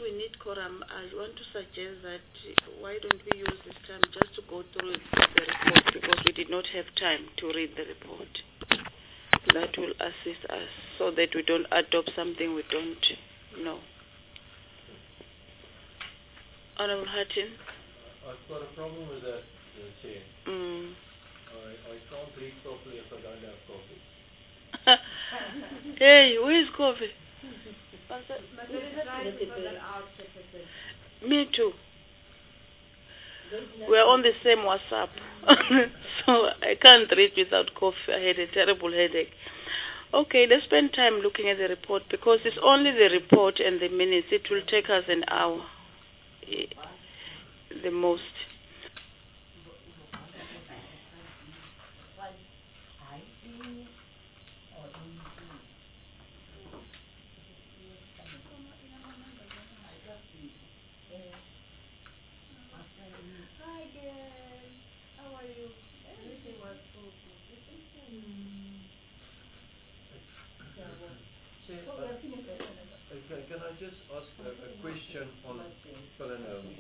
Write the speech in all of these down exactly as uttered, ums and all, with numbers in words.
we need quorum, I want to suggest that uh, why don't we use this time just to go through the report, because we did not have time to read the report. That will assist us so that we don't adopt something we don't know. Honorable Hatton? I've got a problem with that, uh, Chair. Mm. I, I can't read properly if I don't have coffee. Hey, where's coffee? Me too. We're on the same WhatsApp. So I can't read without coffee. I had a terrible headache. Okay, let's spend time looking at the report, because it's only the report and the minutes. It will take us an hour, eh, the most. Okay, can I just ask a, a question on Pelanomi?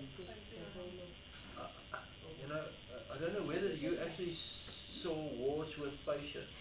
Uh, you know, uh, I don't know whether you actually saw wards with patients.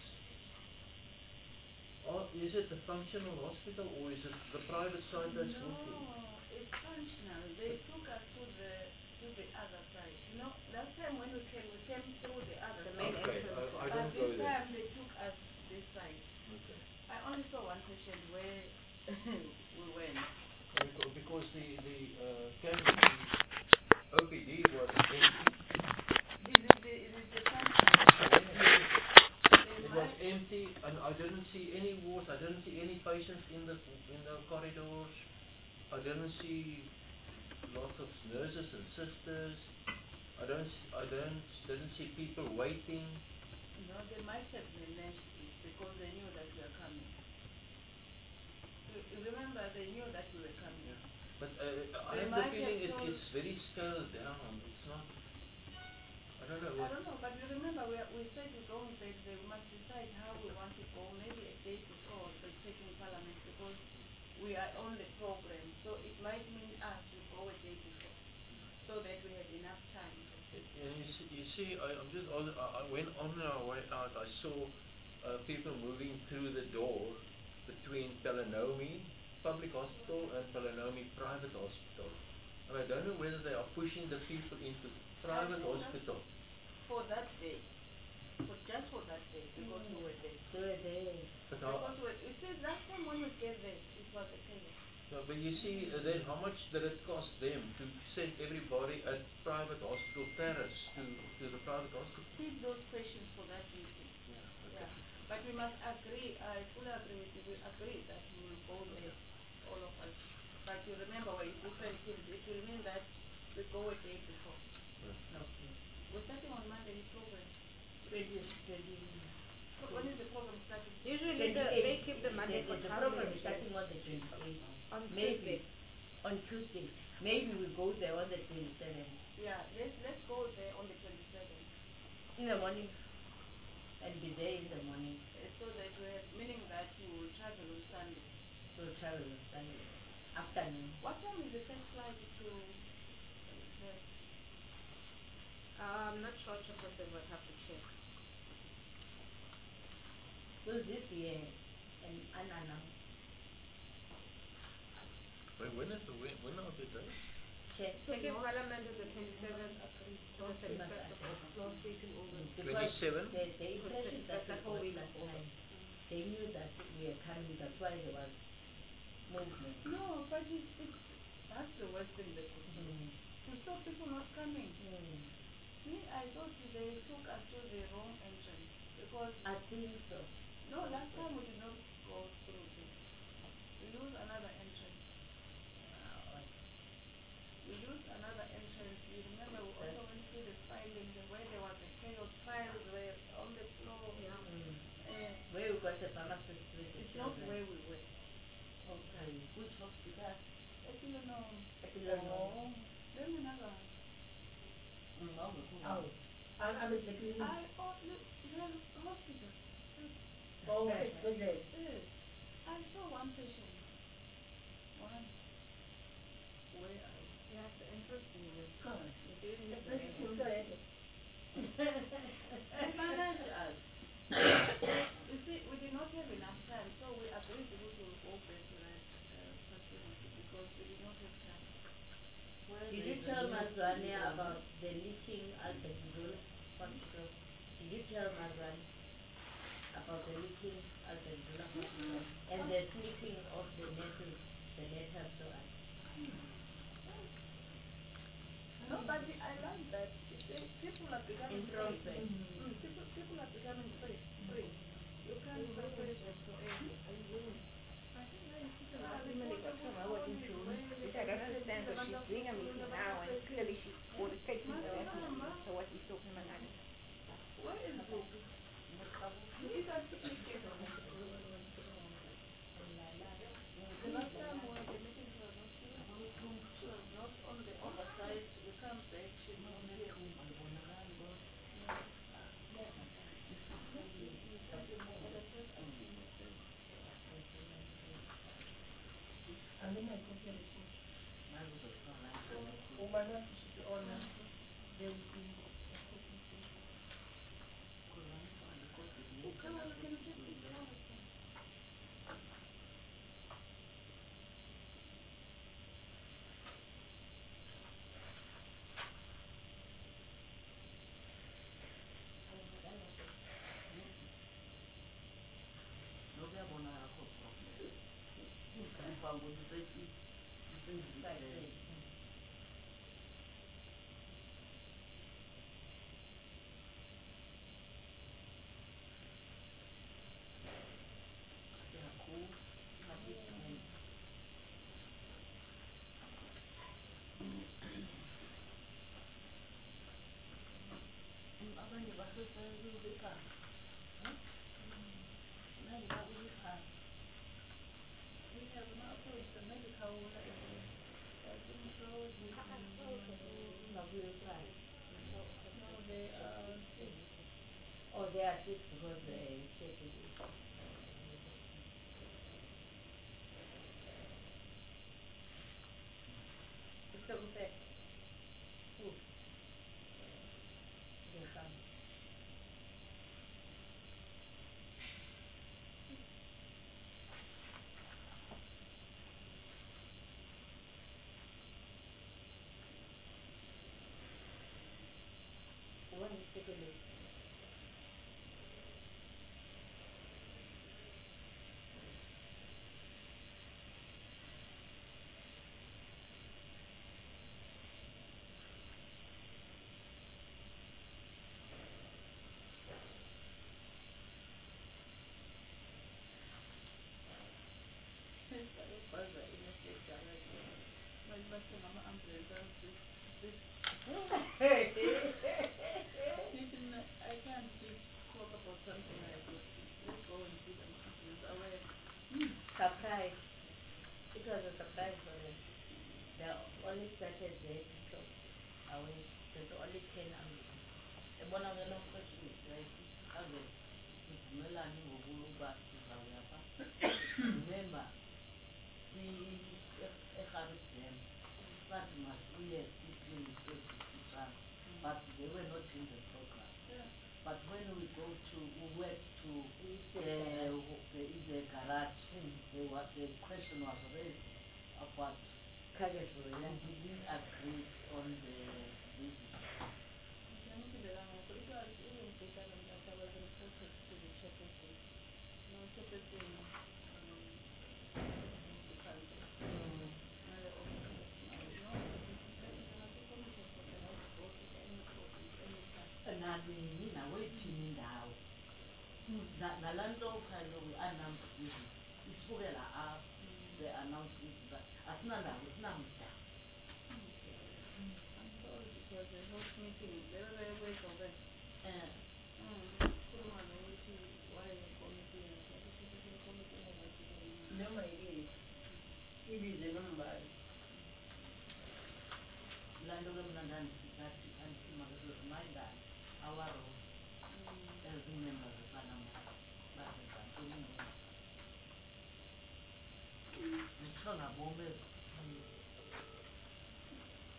Or is it the functional hospital, or is it the private side that's working? No, it's functional. They took us to the to the other side. You know, last time when we came, we came through the other the main okay, entrance. I, I but didn't go this there. time they took us this side. Okay. I only saw one patient where we went. Because, because the the uh, casualty O P D was empty. This is the this is the functional. It was empty, and I didn't see any wards. I didn't see any patients in the in the corridors. I didn't see lots of nurses and sisters. I don't I don't didn't see people waiting. No, they might have managed it because they knew that we were coming. You remember, they knew that we were coming. Yeah. But uh, I have the feeling it, it's very scaled down. It's not. I don't know. What I don't know, but you remember we we said we don't say they must decide how we want to go. Maybe a day before the taking Parliament, because we are on the program. So it might mean us to go a day before, so that we have enough time. And you see, you see I, I'm just on, I went on our way out. I saw uh, people moving through the door between Pelanomi Public Hospital and Pelanomi Private Hospital. And I don't know whether they are pushing the people into private hospital. For that day. For just for that day, because mm. we were there. We were there. But because we it says last time when we came there, it was a chaos. No, but you see, uh, then how much did it cost them to send everybody at private hospital terrace to, to the private hospital? Keep those questions for that meeting. Yeah, okay. Yeah. But we must agree, I fully agree with you, we agree that we will go there, all of us. But you remember, we're in different teams. It will mean that we go a day before. Yeah. Okay. We're starting on Monday, the program. twenty, twenty. When is the program starting? Usually the, they keep the Monday the, for the program is starting on the twenty-eighth. On Maybe. Tuesday. On Tuesday. Maybe we go there on the twenty-seventh. Yeah, let's let's go there on the twenty-seventh. In the morning. And be there in the morning. Uh, so that we have, meaning that you will travel on Sunday. So travel on Sunday. Afternoon. What time is the first flight to uh, I'm not sure, Chairperson, we'll have to check. So this year, an unannounced. Wait, when is the when, when are the days? Check. Taking Parliament is the twenty-seventh to the thirty-first of August. twenty-seven? They, they impressed that the whole week last time. They knew that we are coming, that's why there was movement. no, but it's, it's that's the worst thing they could do. Mm. To stop people not coming. Mm. Me, I thought they took us to the wrong entrance. Because I think so. no, last time we did not go through this. We used another entrance. Uh, We used another entrance. You remember we also went through the filing, the where there was a chaos, files were on the floor. Yeah. Mm. Uh, Where we got the pharmacist with the it's not children. where we were. Okay. Which hospital? I don't know. I don't know. Oh, then another. Mm, oh. I, I was thinking. I oh look, the hospital. Oh, it's good. Yes. I saw one patient. One. have the interest in it. God. You didn't The say person anything. said. Finance us. You see, we did not have enough time, so we agreed we will go back to that uh, facility because we did not have time. Where Did there you is a tell need- Mazwane need a- about the leaking Albert Ndula hospital? Did you tell Mazwane about the leaking Albert Ndula hospital and the sneaking of the nurses, the letters to us? No, but the- I like that. You see, people are becoming In free. Tromsø. Mm, people, people are becoming free. Free. You can't replace them to any. I think that is such a Uh, lovely women photo got some who I wasn't is sure. really Which I don't understand what she's doing a meeting now and clearly she want to take people that meeting. So what he's talking about now. Where is Luke? He can speak it. The last time when the meeting was not she was not on the oversight. We come back, she's not here. We have now approached the medical license. I think so. We can do No, we will try. no, they are sick. Oh, they are sick because they said it is. It's okay. Who? They come. When is taking it? Buzzer in the state direction. But but the mama ambulance this this Hey. listen, I can't just talk about something like this. Let's go and see the ambulance aware. Surprise. It was a surprise for them. They only started there to talk away. There's only ten ambulances. Yabona ke lo mfashini right? Ave sivumelane ngokuba sizawuya pha. Remember we eGarden Dam but must we have people but they were not in the program. Yeah. But when we go to we went to the the the garage, there was the question was raised about and we didn't agree on the visit. So it was even better than that. I was reported to the chairperson. No chairperson um the council. Not the officers. I was not the committee for the right to go to any problems anytime. Nanini nawethini indawo nalaa nto khange we-announce visit isibukela apho the announce visit asinandawo sinamda. I'm sorry because the host meeting they were very way for that. um Mm. Kuruma nokuthi why the committee and the chairperson committee has to be Noma yini ibize nombali. laa nto ke mna ndandisisathi andisimakazozimayindani our role as members eparlament basezantoni zithiwa ngabom ezi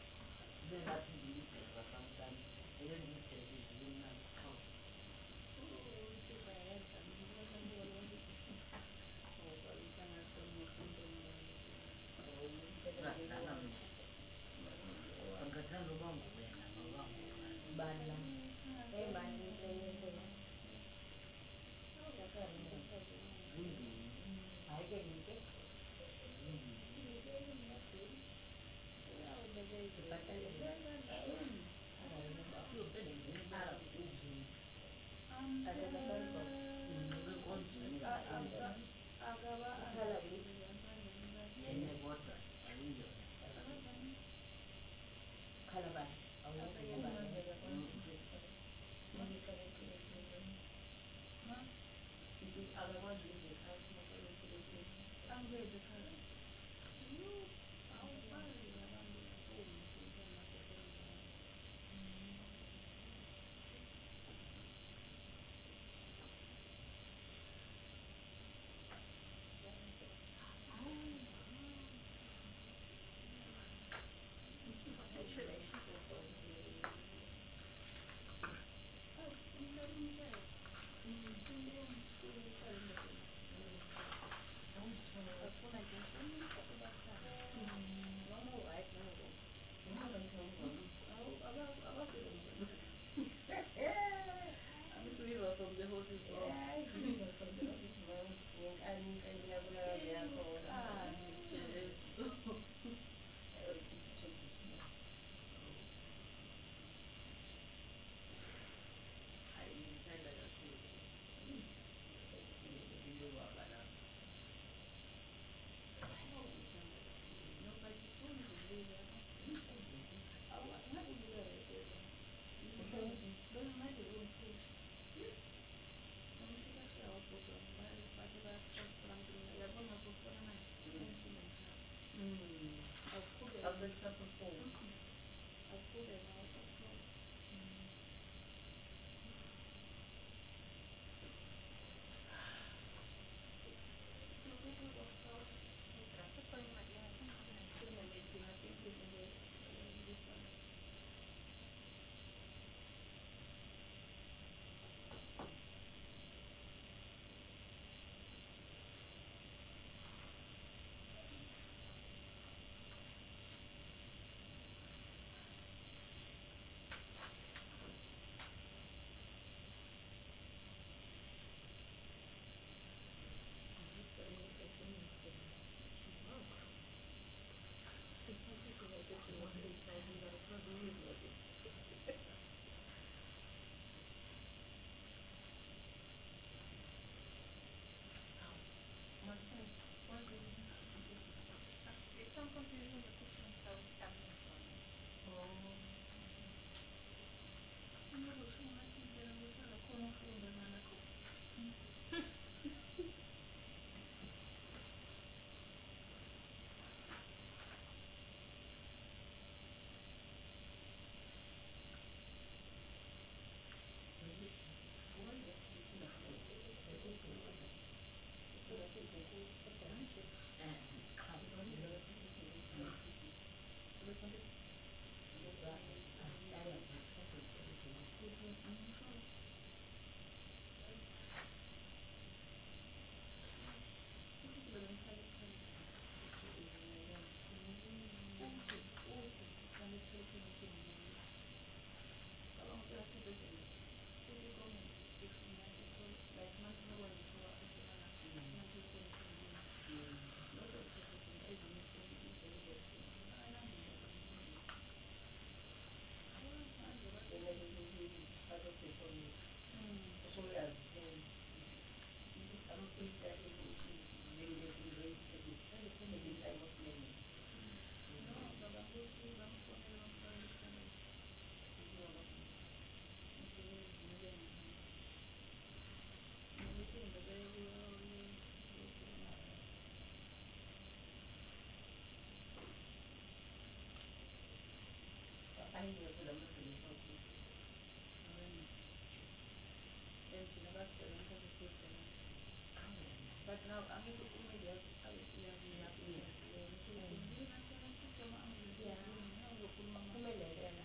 Yeah.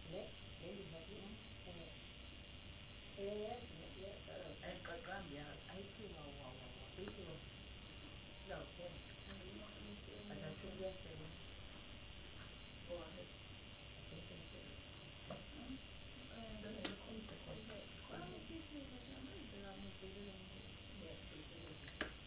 Ne? Maybe have you? Uh, yes, yes, uh, I got Gambia. I see wow, wow, wow, wow. Thank you. No, yeah. But I think yes, uh, go ahead. I think that's it. Yes, we did it.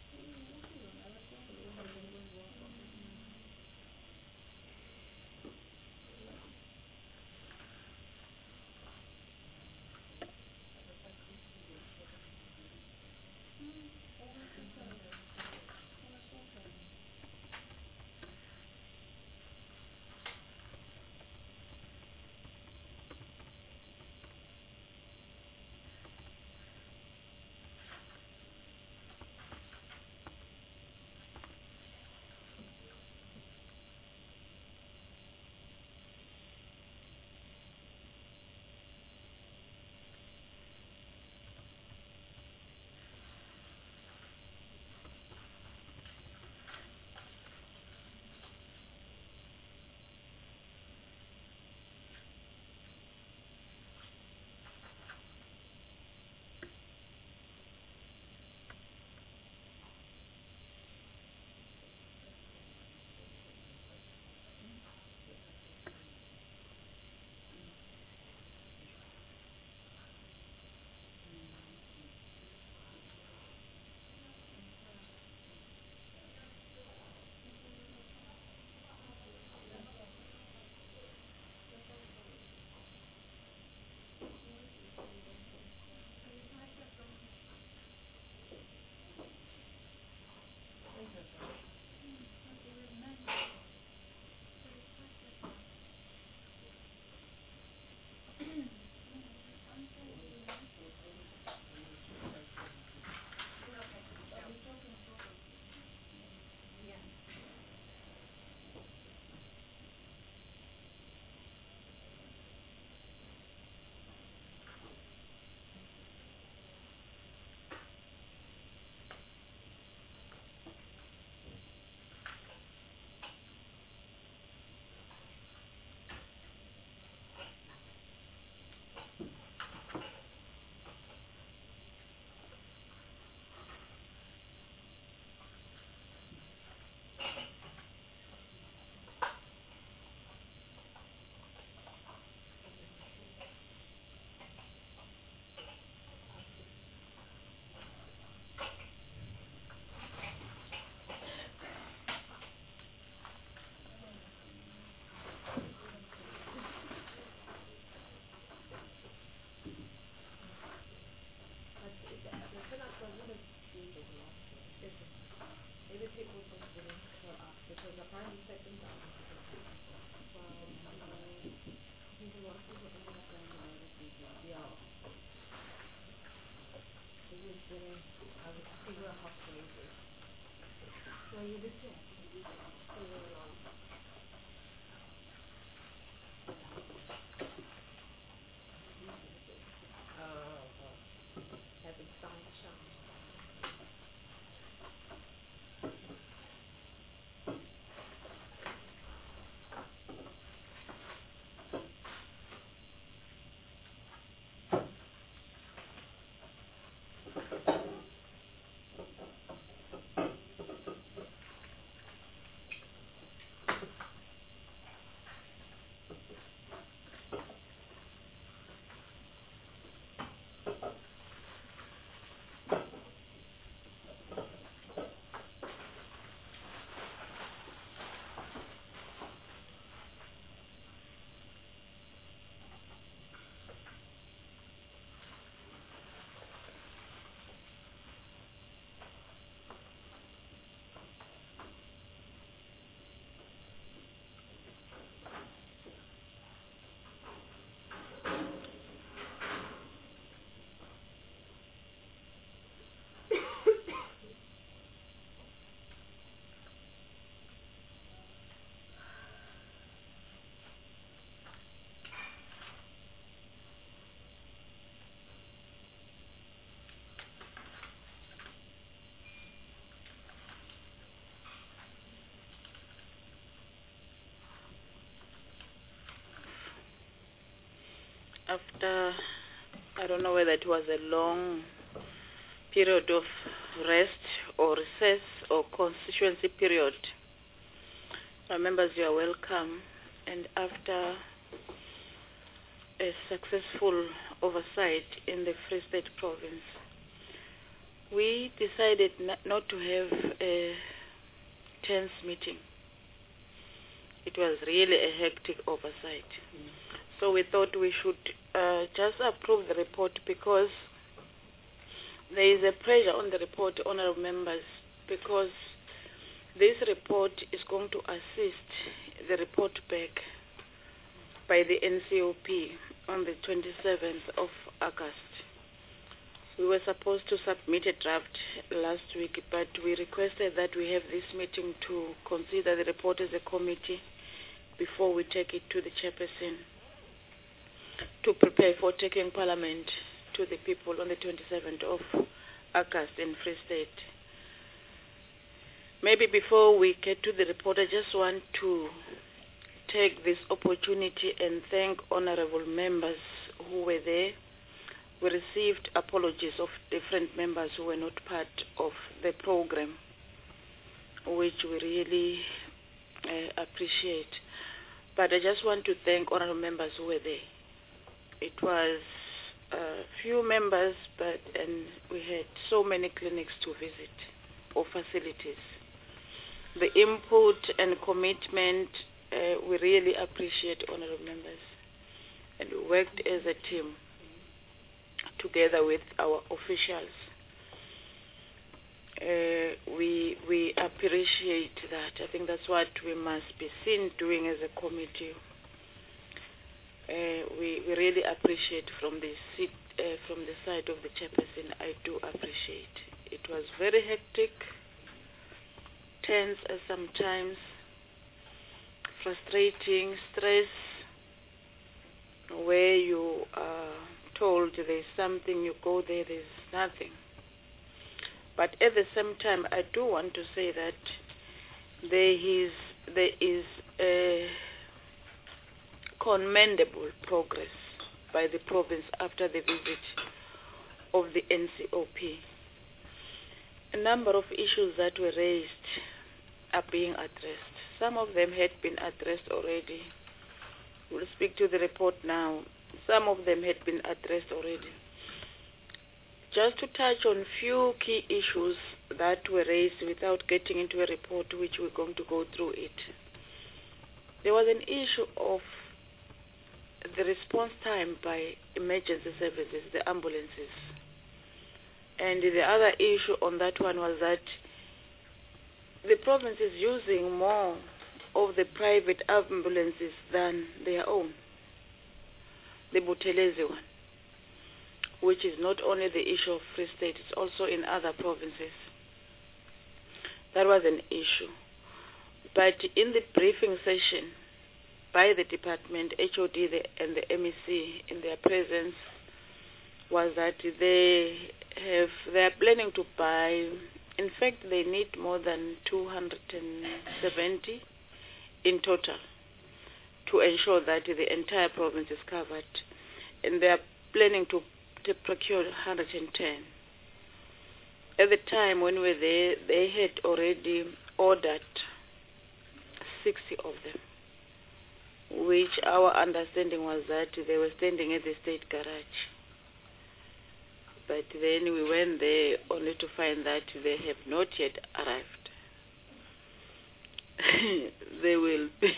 But it, the peanut was really stable last year. Is it? Maybe people just didn't show up because apparently second round people came. Well, uh, I think a lot of people ended up going to other people. Yeah. It was getting, I was, I think we were halfway there. No, you did say actually. So we were long. Oh, oh. Hasn't started shop. after, I don't know whether it was a long period of rest or recess or constituency period, our members, you are welcome. And after a successful oversight in the Free State province, we decided not, not to have a tense meeting. It was really a hectic oversight. Mm. So we thought we should uh, just approve the report, because there is a pressure on the report, honorable members, because this report is going to assist the report back by the N C O P on the twenty-seventh of August. We were supposed to submit a draft last week, but we requested that we have this meeting to consider the report as a committee before we take it to the chairperson to prepare for taking Parliament to the people on the twenty-seventh of August in Free State. Maybe before we get to the report, I just want to take this opportunity and thank honorable members who were there. We received apologies of different members who were not part of the program, which we really uh, appreciate. But I just want to thank honorable members who were there. It was a few members, but and we had so many clinics to visit or facilities. The input and commitment, uh, we really appreciate, honorable members. And we worked as a team together with our officials. Uh, we we appreciate that. I think that's what we must be seen doing as a committee. Uh, we we really appreciate from the seat, uh, from the side of the chairperson. I do appreciate. It was very hectic, tense at sometimes, frustrating, stress, where you are told there's something, you go there, there's nothing. But at the same time, I do want to say that there is there is a commendable progress by the province after the visit of the N C O P. A number of issues that were raised are being addressed. Some of them had been addressed already. We'll speak to the report now. Some of them had been addressed already. Just to touch on few key issues that were raised without getting into a report, which we're going to go through it. There was an issue of the response time by emergency services, the ambulances. And the other issue on that one was that the province is using more of the private ambulances than their own. The Buthelezi one, which is not only the issue of Free State, it's also in other provinces. That was an issue. But in the briefing session by the department, H O D the, and the M E C in their presence, was that they have they are planning to buy, in fact they need more than two hundred seventy in total to ensure that the entire province is covered. And they are planning to, to procure one hundred ten. At the time when we were there, they had already ordered sixty of them, which our understanding was that they were standing at the state garage. But then we went there only to find that they have not yet arrived. They will be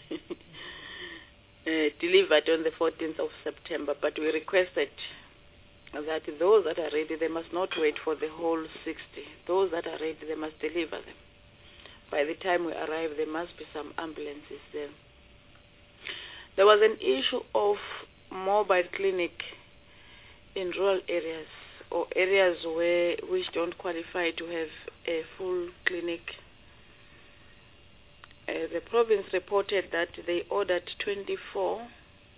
uh, delivered on the fourteenth of September, but we requested that those that are ready, they must not wait for the whole sixty. Those that are ready, they must deliver them. By the time we arrive, there must be some ambulances there. There was an issue of mobile clinic in rural areas or areas where which don't qualify to have a full clinic. Uh, the province reported that they ordered twenty-four,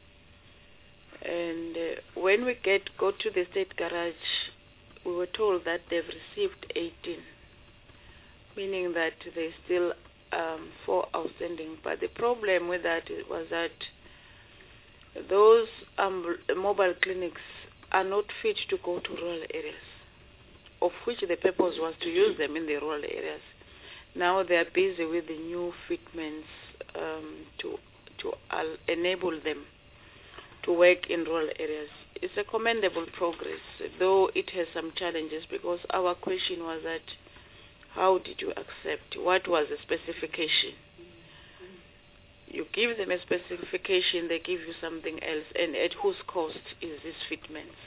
and uh, when we get go to the state garage, we were told that they've received eighteen, meaning that there's still um, four outstanding. But the problem with that was that those um, mobile clinics are not fit to go to rural areas, of which the purpose was to use them in the rural areas. Now they are busy with the new fitments um, to to uh, enable them to work in rural areas. It's a commendable progress, though it has some challenges, because our question was that how did you accept? What was the specification? You give them a specification, they give you something else, and at whose cost is this fitments?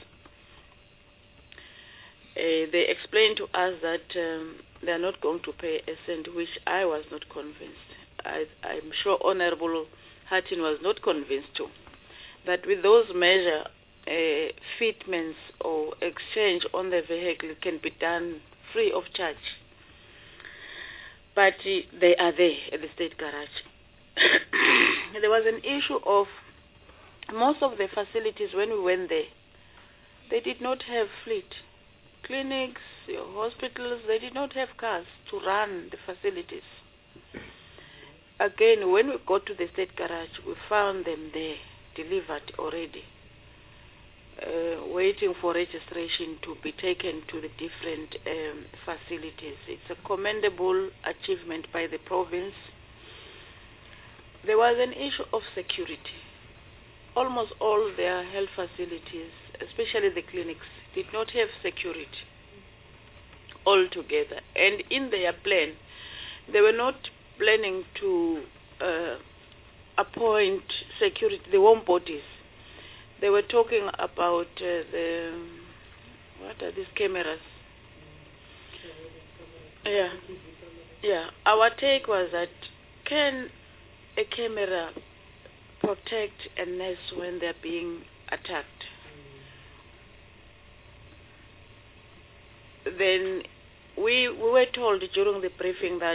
Uh, they explained to us that um, they are not going to pay a cent, which I was not convinced. I, I'm sure Honorable Hatton was not convinced too. That with those measures, uh, fitments or exchange on the vehicle can be done free of charge. But uh, they are there at the state garage. There was an issue of most of the facilities when we went there, they did not have fleet. Clinics, your hospitals, they did not have cars to run the facilities. Again, when we got to the state garage, we found them there, delivered already, uh, waiting for registration to be taken to the different um, facilities. It's a commendable achievement by the province. There was an issue of security. Almost all their health facilities, especially the clinics, did not have security altogether. And in their plan, they were not planning to uh, appoint security, the home bodies. They were talking about uh, the, what are these cameras? Yeah. Yeah. Our take was that, can a camera protect a nurse when they're being attacked? Then we, we were told during the briefing that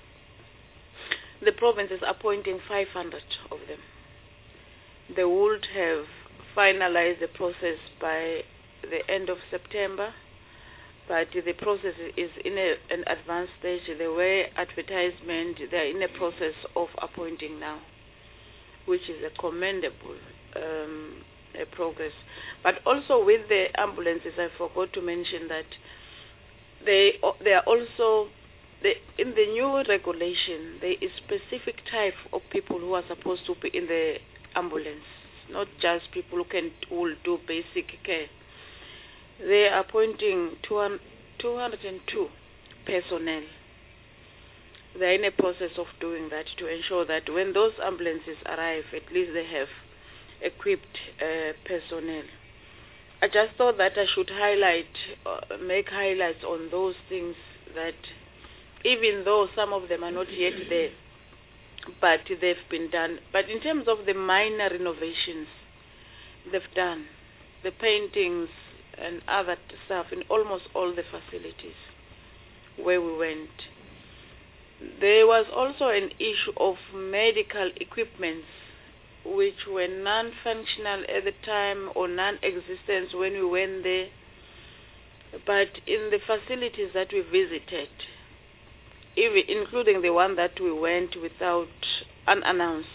the province is appointing five hundred of them. They would have finalized the process by the end of September, but the process is in a, an advanced stage. There were advertisement, they are in a process of appointing now, which is a commendable um, a progress. But also with the ambulances, I forgot to mention that they they are also, they, in the new regulation, there is specific type of people who are supposed to be in the ambulance, not just people who can who will do basic care. They are appointing two hundred two personnel. They are in a process of doing that to ensure that when those ambulances arrive, at least they have equipped uh, personnel. I just thought that I should highlight, uh, make highlights on those things, that even though some of them are not yet there, but they've been done. But in terms of the minor renovations, they've done the paintings and other stuff in almost all the facilities where we went. There was also an issue of medical equipments which were non-functional at the time or non-existent when we went there. But in the facilities that we visited, even including the one that we went without unannounced,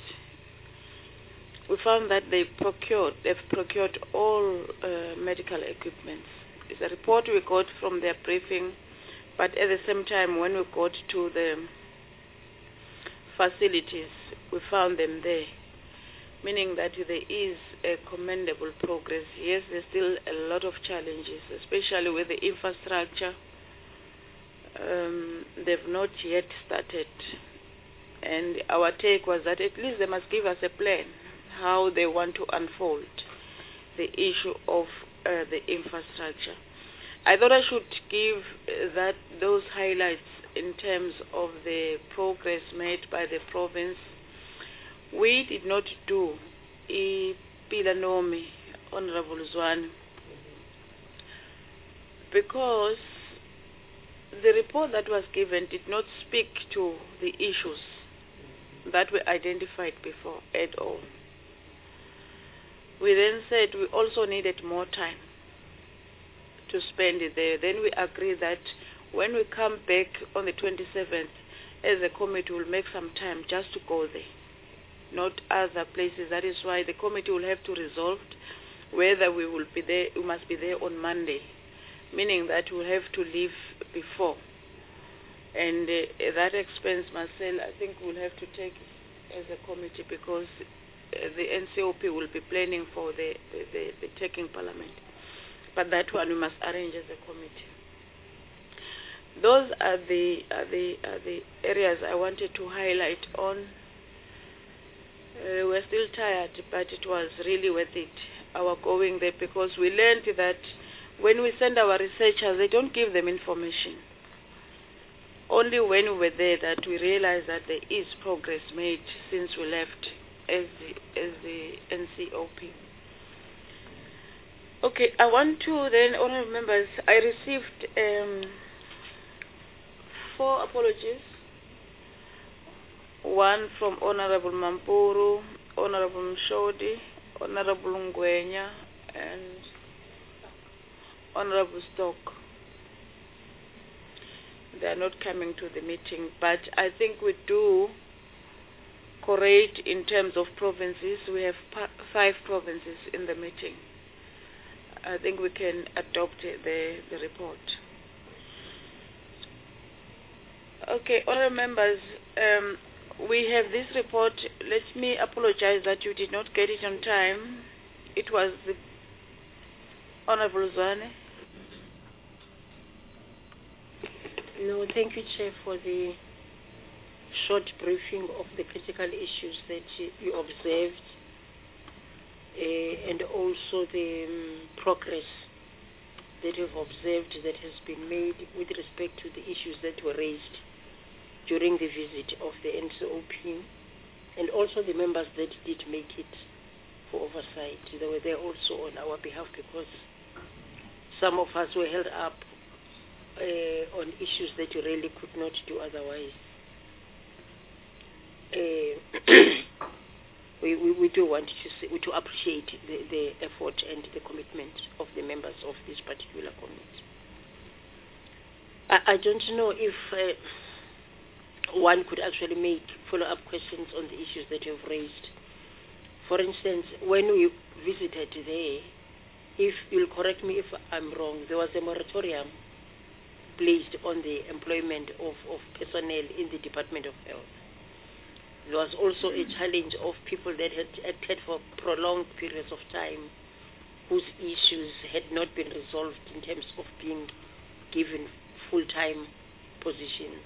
we found that they procured, they've procured all uh, medical equipment. It's a report we got from their briefing, but at the same time, when we got to the facilities, we found them there, meaning that there is a commendable progress. Yes, there's still a lot of challenges, especially with the infrastructure. Um, they've not yet started. And our take was that at least they must give us a plan how they want to unfold the issue of uh, the infrastructure. I thought I should give uh, that those highlights in terms of the progress made by the province. We did not do a Pilanomi, Honorable Zwane, because the report that was given did not speak to the issues that were identified before at all. We then said we also needed more time to spend it there. Then we agreed that when we come back on the twenty-seventh, as a committee, we'll make some time just to go there not other places. That is why the committee will have to resolve whether we will be there, we must be there on Monday, meaning that we'll have to leave before. And uh, that expense, Marcel, I think we'll have to take as a committee, because uh, the N C O P will be planning for the, the, the, the taking parliament. But that one we must arrange as a committee. Those are the, are the, are the areas I wanted to highlight on. Uh, we're still tired, but it was really worth it, our going there, because we learned that when we send our researchers, they don't give them information. Only when we were there that we realized that there is progress made since we left as the, as the N C O P. Okay, I want to then, honorable members, I received um, four apologies. One from Honorable Mampuru, Honorable Mshodi, Honorable Ngwenya, and Honorable Stock. They are not coming to the meeting, but I think we do correct in terms of provinces. We have five provinces in the meeting. I think we can adopt the, the report. Okay, honorable members, um, we have this report. Let me apologize that you did not get it on time. It was the Honorable Zwane. No, thank you, Chair, for the short briefing of the critical issues that you observed, uh, and also the um, progress that you've observed that has been made with respect to the issues that were raised during the visit of the N C O P, and also the members that did make it for oversight. They were there also on our behalf, because some of us were held up uh, on issues that you really could not do otherwise. Uh, we, we, we do want to say, to appreciate the, the effort and the commitment of the members of this particular committee. I, I don't know if uh, one could actually make follow-up questions on the issues that you've raised. For instance, when we visited there, if you'll correct me if I'm wrong, there was a moratorium placed on the employment of, of personnel in the Department of Health. There was also a challenge of people that had acted for prolonged periods of time, whose issues had not been resolved in terms of being given full-time positions.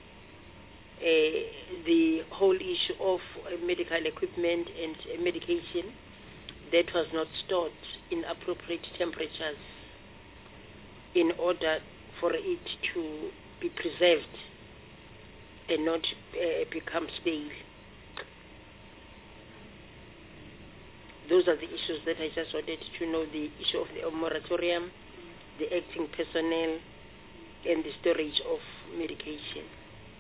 Uh, the whole issue of uh, medical equipment and uh, medication that was not stored in appropriate temperatures in order for it to be preserved and not uh, become stale. Those are the issues that I just wanted to know, the issue of the moratorium, the acting personnel, and the storage of medication.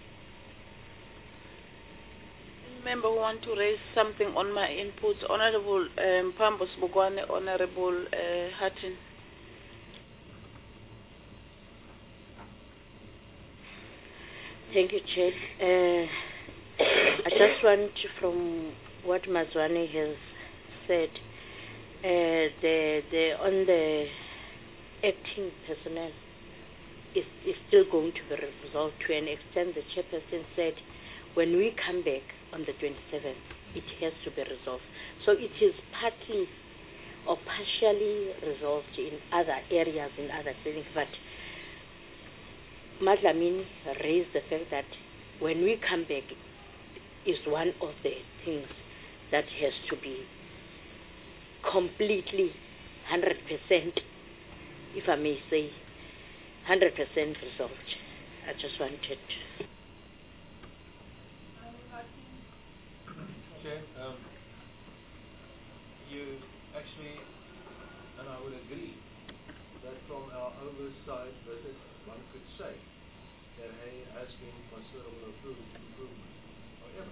Member who want to raise something on my inputs, Honorable um, Pambos Bugwane, Honorable uh, Hatton. Thank you, Chair. Uh, I just want to, from what Mazwane has said, uh, the, the, on the acting personnel is, is still going to be resolved to an extent. The chairperson said when we come back on the twenty-seventh, it has to be resolved. So it is partly or partially resolved in other areas, in other settings, but Madlamini raised the fact that when we come back is one of the things that has to be completely one hundred percent, if I may say, one hundred percent resolved. I just wanted to. Chair, um, you actually, and I would agree, that from our oversight visit, one could say that there has been considerable improvement. However,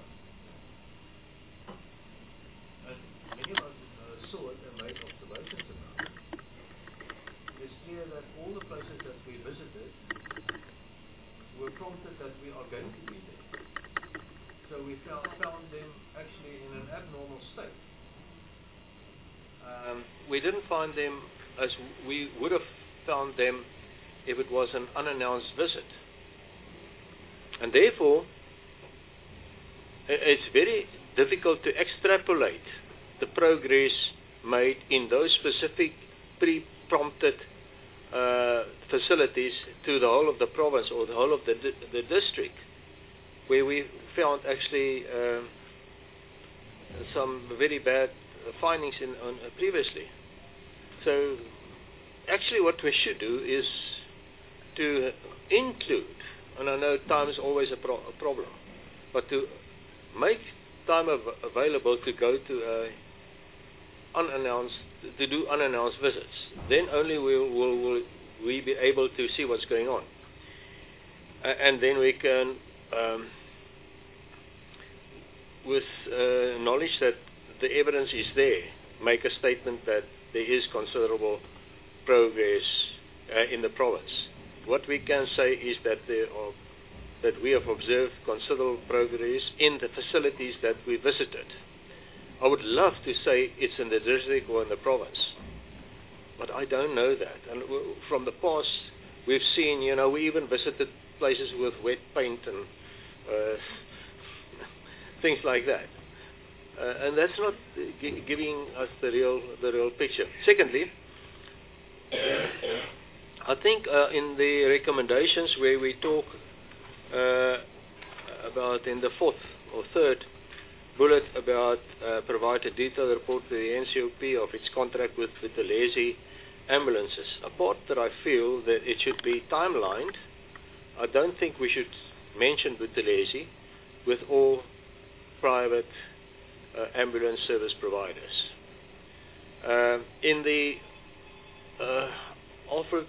and many of us uh, saw it and made observations about it, it is clear that all the places that we visited were prompted that we are going to be there. So we found, found them actually in an abnormal state. Um, we didn't find them as we would have found them if it was an unannounced visit. And therefore, it's very difficult to extrapolate the progress made in those specific pre-prompted uh, facilities to the whole of the province or the whole of the, di- the district, where we found actually uh, some very bad findings in on, uh, previously. So actually what we should do is to include, and I know time is always a, pro- a problem, but to make time av- available to go to uh, unannounced, to do unannounced visits. Then only will will will we be able to see what's going on, uh, and then we can, um, with uh, knowledge that the evidence is there, make a statement that there is considerable progress uh, in the province. What we can say is that there are, that we have observed considerable progress in the facilities that we visited. I would love to say it's in the district or in the province, but I don't know that. And w- from the past, we've seen, you know, we even visited places with wet paint and uh, things like that. Uh, and that's not g- giving us the real the real picture. Secondly, I think uh, in the recommendations where we talk uh, about in the fourth or third bullet about uh, provide a detailed report to the N C O P of its contract with Buthelezi ambulances. A part that I feel that it should be timelined. I don't think we should mention Buthelezi with all private uh, ambulance service providers. Uh, in the uh, Alfred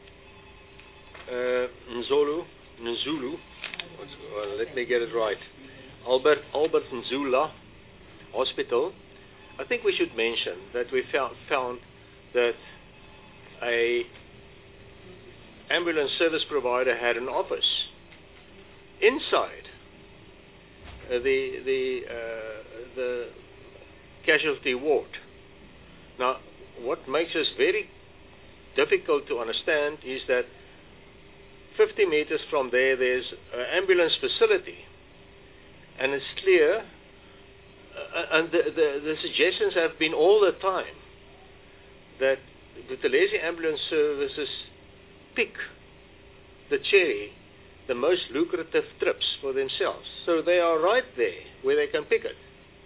uh, Nzulu, Nzulu, well, let me get it right, Albert Albert Nzula Hospital, I think we should mention that we found, found that a ambulance service provider had an office inside uh, the the uh, the casualty ward. Now, what makes us very difficult to understand is that fifty meters from there, there's an ambulance facility, and it's clear, uh, and the, the, the suggestions have been all the time that the Buthelezi ambulance services pick the cherry, the most lucrative trips for themselves. So they are right there where they can pick it.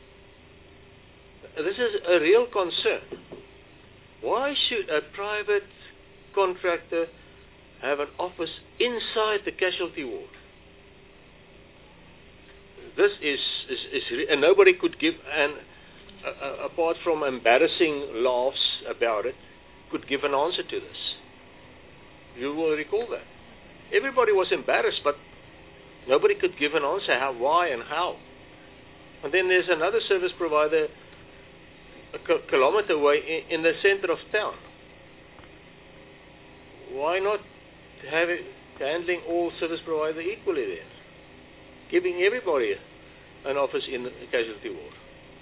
This is a real concern. Why should a private contractor have an office inside the casualty ward? This is, is, is re- and nobody could give an, uh, apart from embarrassing laughs about it, could give an answer to this. You will recall that. Everybody was embarrassed, but nobody could give an answer how, why and how. And then there's another service provider a k- kilometer away in, in the center of town. Why not have it handling all service providers equally there? Giving everybody an office in the casualty ward.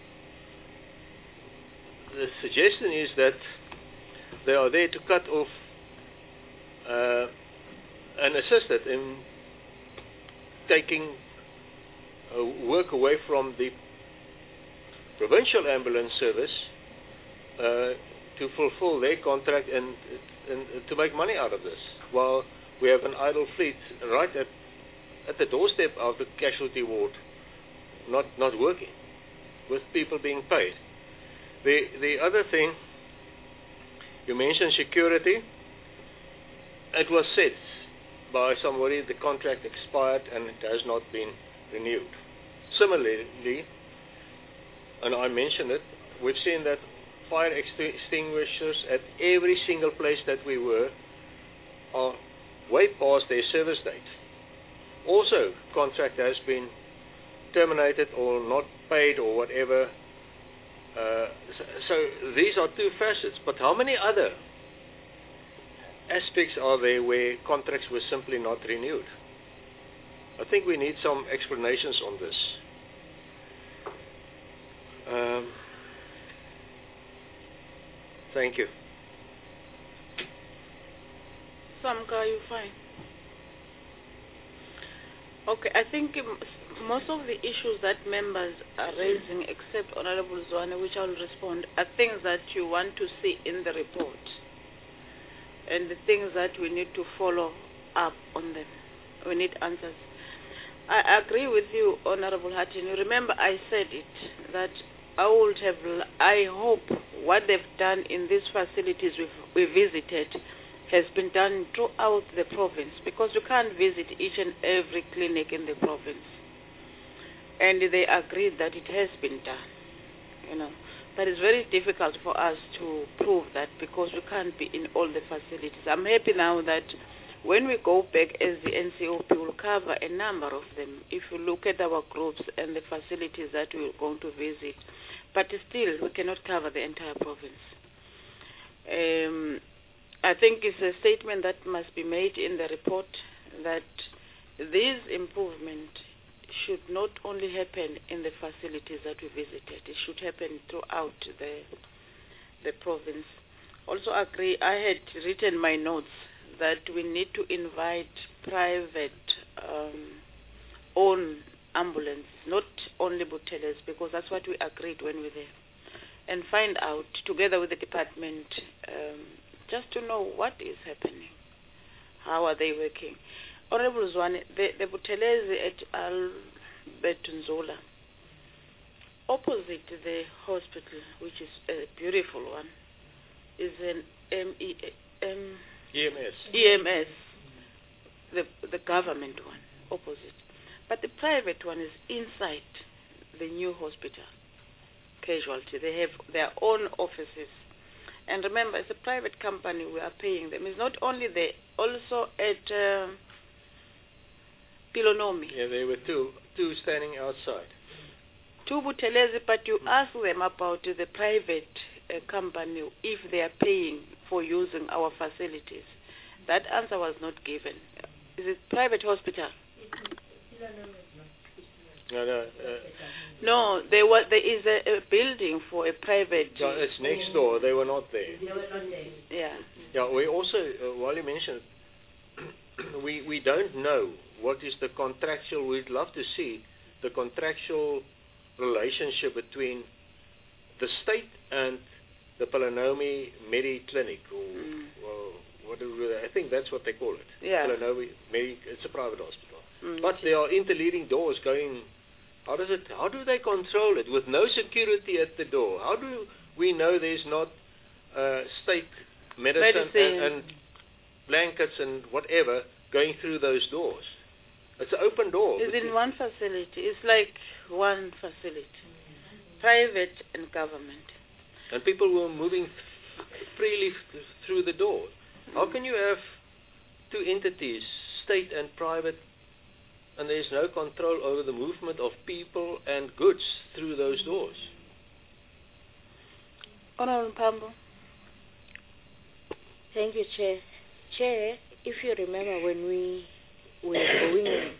The suggestion is that they are there to cut off uh, and assist it in taking uh, work away from the provincial ambulance service uh, to fulfill their contract and, and to make money out of this, while we have an idle fleet right at at the doorstep of the casualty ward, not not working, with people being paid. The the other thing, you mentioned security. It was said by somebody the contract expired and it has not been renewed. Similarly, and I mentioned it, we've seen that fire extinguishers at every single place that we were are way past their service date. Also, contract has been terminated or not paid or whatever. Uh, so, so these are two facets. But how many other aspects are there where contracts were simply not renewed? I think we need some explanations on this. Thank you. Samka, you fine? Okay, I think um, s- most of the issues that members are raising, except Honorable Zwane, which I'll respond, are things that you want to see in the report, and the things that we need to follow up on them. We need answers. I agree with you, Honorable Hatton. You remember I said it, that I would have, l- I hope what they've done in these facilities we've, we visited has been done throughout the province, because you can't visit each and every clinic in the province. And they agreed that it has been done, you know. But it's very difficult for us to prove that, because we can't be in all the facilities. I'm happy now that when we go back as the N C O P, we'll cover a number of them if you look at our groups and the facilities that we're going to visit. But still, we cannot cover the entire province. Um, I think it's a statement that must be made in the report that these improvements should not only happen in the facilities that we visited. It should happen throughout the the province. Also agree, I had written my notes that we need to invite private um, own ambulance, not only Buteles, because that's what we agreed when we were there, and find out together with the department um, just to know what is happening, how are they working. Honorable Zwane, the, the Buteles at Albert Nzola, opposite the hospital, which is a beautiful one, is an M E M E M S. E M S, the the government one, opposite. But the private one is inside the new hospital, casualty. They have their own offices. And remember, it's a private company, we are paying them. It's not only there, also at uh, Pilonomi. Yeah, there were two, two standing outside. Two Butelezi, but you ask them about the private uh, company if they are paying for using our facilities. That answer was not given. Is it private hospital? No, no. Uh, No, there was there is a, a building for a private. no, it's next door. They were not there. Yeah. Yeah, we also, uh, while you mentioned, we we don't know what is the contractual. We'd love to see the contractual relationship between the state and the Pilonomi Medi Clinic, or, Mm. or what do we, I think that's what they call it. Yeah. Pilonomi Medi. It's a private hospital, Mm. but there are interleading doors going. How does it? How do they control it with no security at the door? How do we know there's not uh, state medicine, Medicine. And, and blankets and whatever going through those doors? It's an open door. It's but in you- one facility. It's like one facility, private and government. and people were moving th- freely th- through the door. How can you have two entities, state and private, and there's no control over the movement of people and goods through those doors? Honorable Pambo. Thank you, Chair. Chair, if you remember when we were going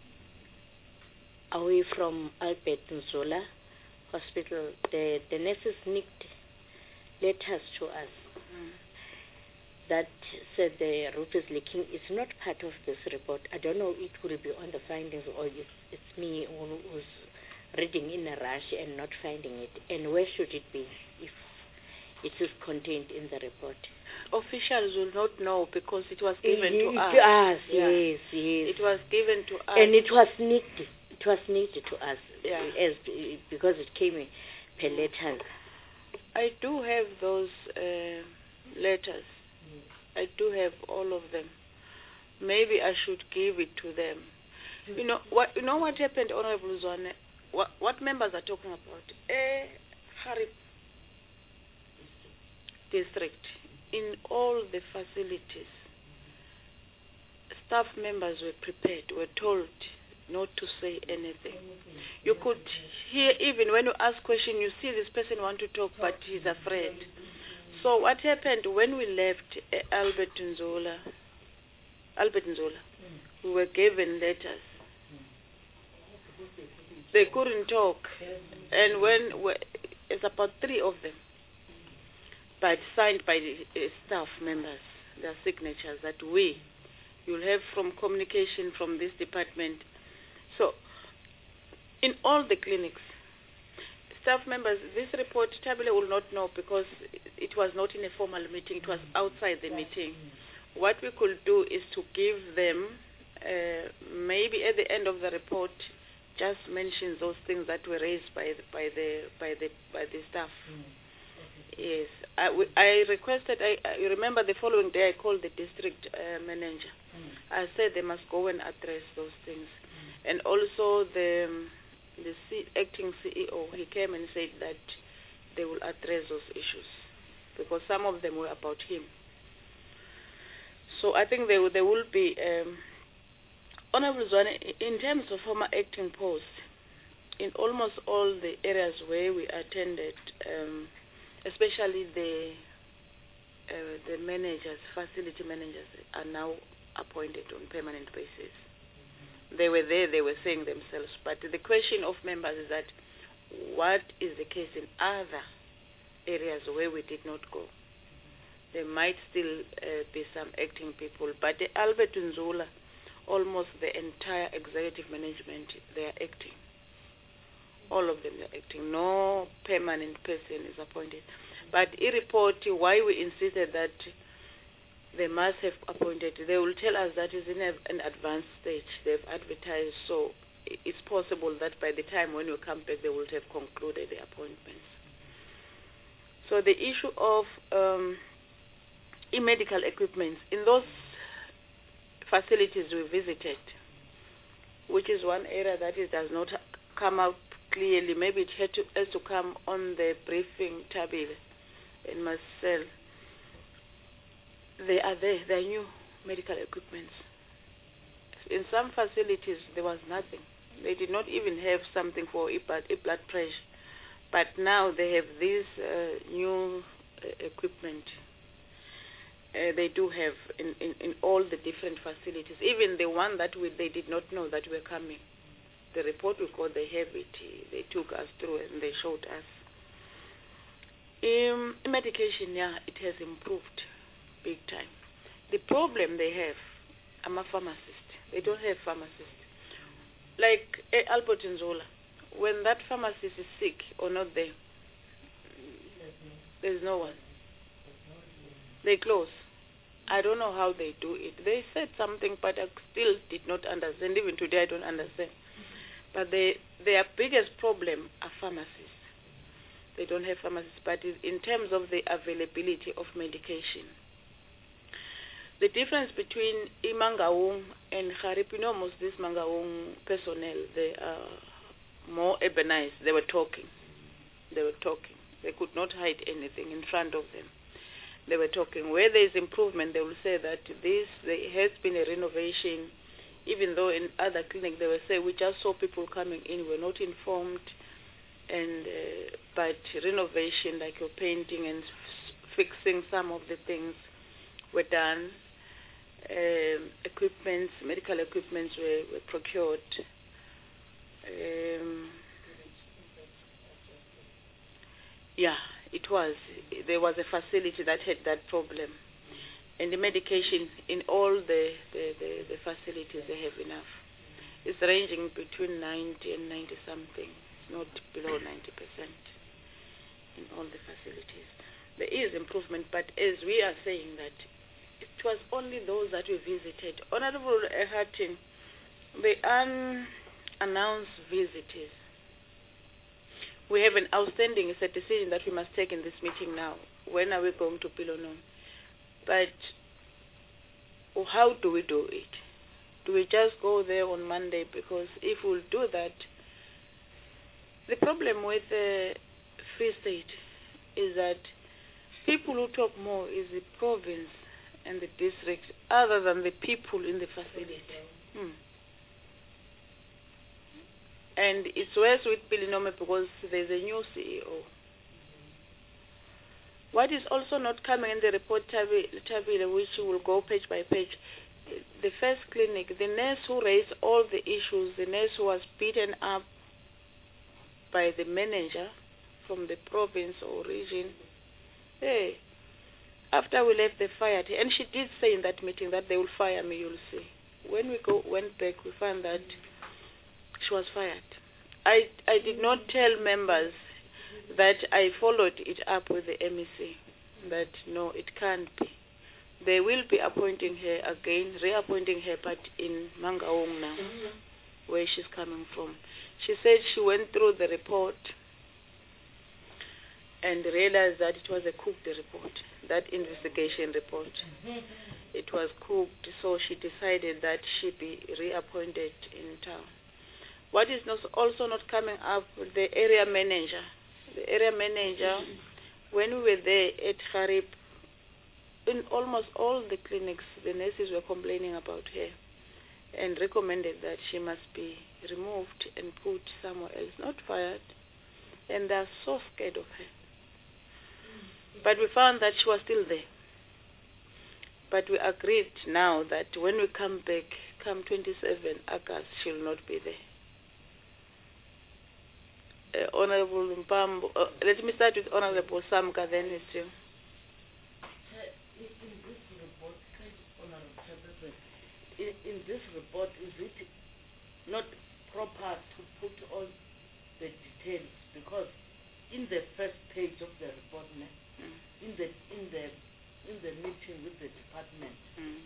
away from Albert Nzola Hospital, the, the nurses nicked letters to us that said the roof is leaking. It's not part of this report. I don't know, it will be on the findings, or it's, it's me who was reading in a rush and not finding it. And where should it be if it is contained in the report? Officials will not know because it was given It- to it- us. us, Yeah. yes, yes. It was given to us. And it was nicked. It was nicked to us, Yeah. as because it came per letter. I do have those uh, letters. I do have all of them. Maybe I should give it to them. You know what? You know what happened, Honorable Zwane? What, what members are talking about? A Harip district. In all the facilities, staff members were prepared, were told not to say anything. You could hear, even when you ask question, you see this person want to talk, but he's afraid. So what happened when we left uh, Albert Nzola, Albert Nzola, we were given letters. They couldn't talk, and when we, it's about three of them. but signed by the uh, staff members, their signatures that we, you'll have from communication from this department. So, in all the clinics, staff members, this report, Tabile will not know because it was not in a formal meeting, it was outside the meeting. What we could do is to give them, uh, maybe at the end of the report, just mention those things that were raised by the, by the by the by the staff. Mm. Okay. Yes, I, w- I requested. I, I remember the following day I called the district uh, manager. Mm. I said they must go and address those things, Mm. and also the um, the C- acting C E O. He came and said that they will address those issues because some of them were about him. So I think there there will be. Um, Honorable Zwane, in terms of former acting posts, in almost all the areas where we attended, um, especially the uh, the managers, facility managers, are now appointed on permanent basis. They were there, they were saying themselves. But the question of members is that what is the case in other areas where we did not go? There might still uh, be some acting people, but the Albert Nzula, almost the entire executive management, they are acting. All of them are acting. No permanent person is appointed. But in report, why we insisted that they must have appointed, they will tell us that is in a, an advanced stage. They've advertised, so it's possible that by the time when you come back, they will have concluded the appointments. So the issue of um, medical equipment, in those facilities we visited, which is one area that it does not come out clearly. Maybe it had to, has to come on the briefing table in Marcel. They are there, they are new medical equipments. In some facilities there was nothing. They did not even have something for blood, blood pressure. But now they have this uh, new uh, equipment. Uh, they do have in, in, in all the different facilities, even the one that we, they did not know that were coming. The report we got, they have it. They took us through and they showed us. Um, medication, yeah, it has improved big time. The problem they have, I'm a pharmacist. They don't have pharmacists. Like uh, Albert Nzola, when that pharmacist is sick or not there, there's no one. They close. I don't know how they do it. They said something, but I still did not understand. Even today, I don't understand. But they, their biggest problem are pharmacists. They don't have pharmacists. But in terms of the availability of medication, the difference between Imangaung and Haripino, most this Mangaung personnel, they are more urbanized. They were talking. They were talking. They could not hide anything in front of them. They were talking. Where there is improvement, they will say that this there has been a renovation, even though in other clinics they will say we just saw people coming in, we're not informed, and uh, but renovation, like your painting and f- fixing some of the things, were done. Um, equipments, medical equipments were, were procured. Um, yeah. It was, there was a facility that had that problem. And the medication in all the, the, the, the facilities, they have enough. It's ranging between ninety and ninety something, not below ninety percent in all the facilities. There is improvement, but as we are saying that, it was only those that we visited. Honorable Ehatin, the unannounced visitors, we have an outstanding, it's a decision that we must take in this meeting now. When are we going to Pilonon? But how do we do it? Do we just go there on Monday? Because if we'll do that, the problem with the Free State is that people who talk more is the province and the district other than the people in the facility. Hmm. And it's worse with Pilinome because there's a new C E O. What is also not coming in the report, Tabile, which will go page by page, the first clinic, the nurse who raised all the issues, the nurse who was beaten up by the manager from the province or region, hey, after we left, they fired her. And she did say in that meeting that they will fire me, you'll see. When we go went back, we found that she was fired. I, I did not tell members that I followed it up with the M E C, that no, it can't be. They will be appointing her again, reappointing her, but in Mangaung now, where she's coming from. She said she went through the report and realized that it was a cooked report, that investigation report. It was cooked, so she decided that she be reappointed in town. What is not, also not coming up, the area manager. The area manager, when we were there at Harib, in almost all the clinics, the nurses were complaining about her and recommended that she must be removed and put somewhere else, not fired. And they're so scared of her. But we found that she was still there. But we agreed now that when we come back, come twenty-seventh August, she'll not be there. Uh, Honorable Mpambo, uh, let me start with Honorable Samka, then it's you. In this report, in, in this report, is it not proper to put all the details? Because in the first page of the report, mm. in the in the in the meeting with the department, mm.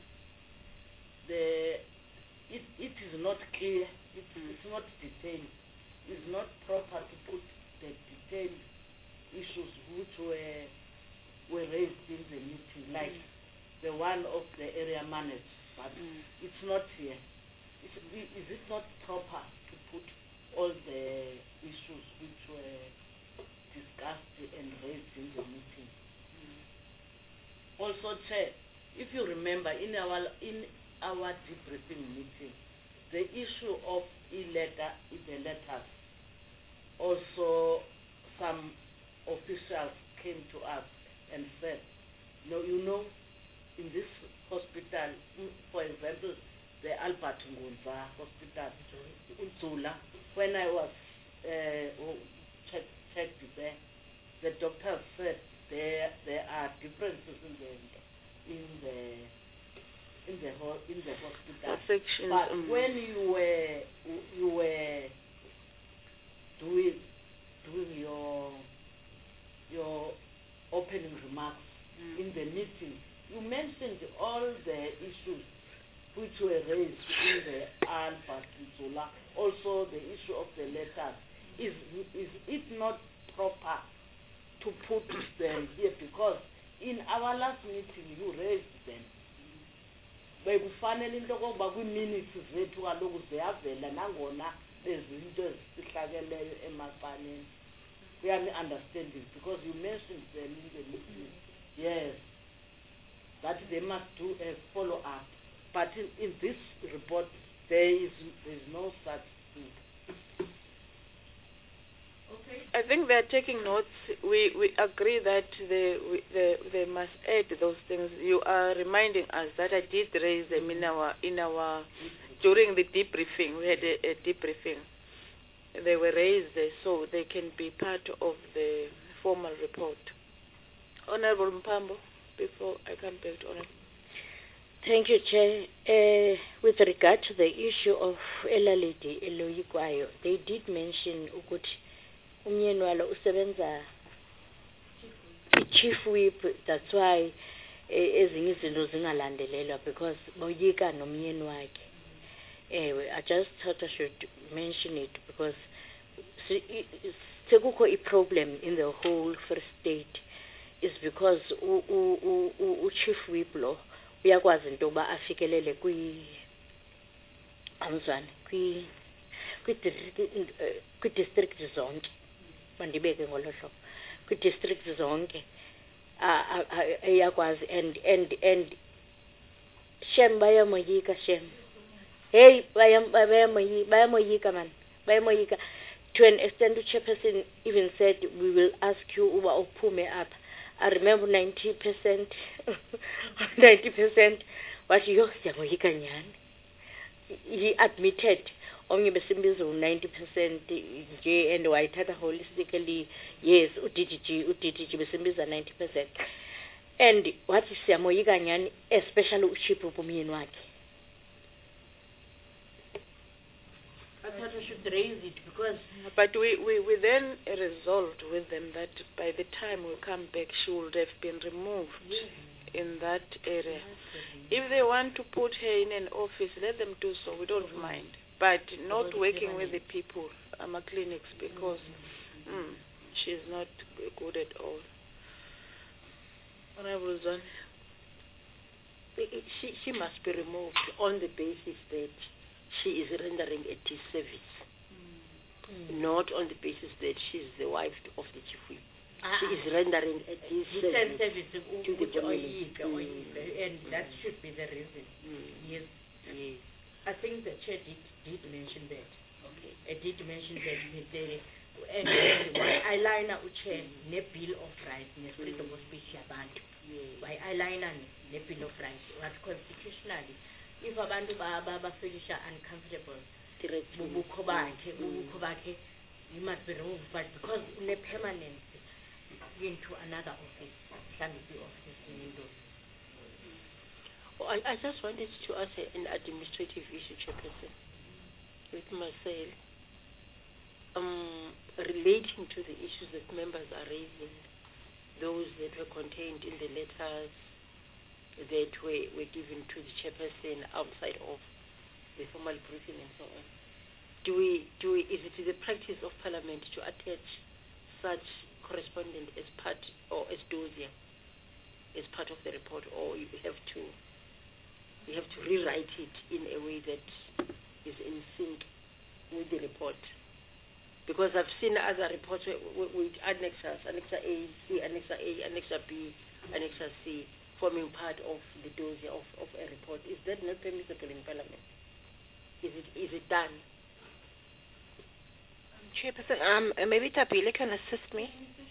the it it is not clear. It, mm. It's not detailed. It's not proper to put the detailed issues which were were raised in the meeting, like mm. the one of the area manager, but mm. it's not here. Is, is it not proper to put all the issues which were discussed and raised in the meeting? Mm. Also, Chair, if you remember, in our in our debriefing meeting, the issue of e-letter, the letters, also some officials came to us and said, no, you know, in this hospital, for example, the Albert Ngunza Hospital, Utsula, when I was uh, checked, checked there, the doctor said there there are differences in the in the in the ho- in the hospital. Sections, but um, when you were you were doing doing your your opening remarks mm. in the meeting, you mentioned all the issues which were raised in the Albert Zola, also the issue of the letters. Is is it not proper to put them here? Because in our last meeting you raised them. Bekufanele into kokuba kwi-minutes zethu kaloku ziyavela nangona bezinto ezihlakeleyo emaqaleni. We are understanding because you mentioned them in the meeting. Yes, that they must do a follow-up. But in, in this report, there is there is no such thing. Okay. I think they're taking notes. We we agree that they we, they they must add those things. You are reminding us that I did raise them in our in our during the debriefing. We had a, a debriefing. They were raised there, so they can be part of the formal report. Honorable Mpambo, before I come back to Honorable. Thank you, Chair. Uh, with regard to the issue of Elalidi Eloyikwayo, they did mention ukuthi umyeni walo usebenza chief whip. That's why ezinye izinto zingalandelelwa because boyika nomyeni wakhe. Anyway, I just thought I should mention it because sekukho a problem in the whole First State is because u, u, u, u chief whip lo uyakwazi into ba afikelele kwi amzwana kwi kwi district zonke mandibeke ngolo hlobo kwi district zonke ayakwazi and and and shem bayamoyika shem hey bayam bayamoyika bayamoyika man bayamoyika to an extent the chairperson even said we will ask you uba uphume up. I remember ninety percent ninety percent wathi yo siyamoyika nyani. He admitted omnye besimbiza ninety percent nje and wayithatha holistically. Yes, u-D D G u-D D G besimbiza ninety percent. and wathi siyamoyika nyani especially uChipho bomyeni wakhe. I thought we should raise it because But we, we, we then resolved with them that by the time we come back, she would have been removed in that area. If they want to put her in an office, let them do so. We don't mind. But not working with the people, um, clinics, because mm, she's not good at all. Honorable Zwan. She, she must be removed on the basis that she is rendering a disservice, mm. not on the basis that she is the wife of the chief whip. Ah. She is rendering a disservice to the community, mm. and that should be the reason. Mm. Yes. Yes. I think the chair did, did mention that. Okay. It did mention that the, and one eyeliner uche ne bill of rights ne freedom of speech yabantu. Why eyeliner ne bill of rights? What constitutionally, if abantu ba ba ba feel uncomfortable, bubukho bakhe bubukho bakhe, you must be removed. But because ne permanent into another office, some of the offices in Indo. Oh, I, I just wanted to ask an administrative issue, Chairperson, with Marcel, um, relating to the issues that members are raising, those that were contained in the letters that were, were given to the Chairperson outside of the formal briefing and so on. Do we, do we, is it the practice of Parliament to attach such correspondence as part, or as dossier, as part of the report, or you have to You have to rewrite it in a way that is in sync with the report? Because I've seen other reports with, with annexes, Annexa A, C, Annexa A, Annexa B, Annexa C, forming part of the dossier of, of a report. Is that not permissible in Parliament? Is it is it done? Chairperson, um, maybe Tabile can assist me.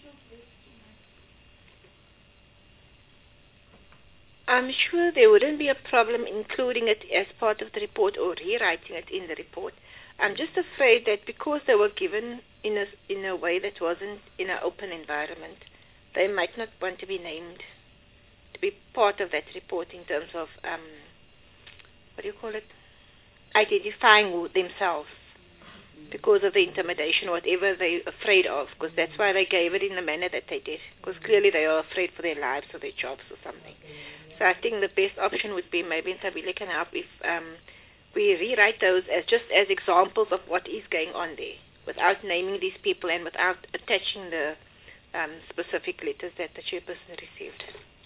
I'm sure there wouldn't be a problem including it as part of the report or rewriting it in the report. I'm just afraid that because they were given in a, in a way that wasn't in an open environment, they might not want to be named, to be part of that report in terms of, um, what do you call it, identifying themselves because of the intimidation, whatever they're afraid of, because that's why they gave it in the manner that they did, because clearly they are afraid for their lives or their jobs or something. So I think the best option would be, maybe Tabile can help, if um, we rewrite those as just as examples of what is going on there, without naming these people and without attaching the um, specific letters that the chairperson received.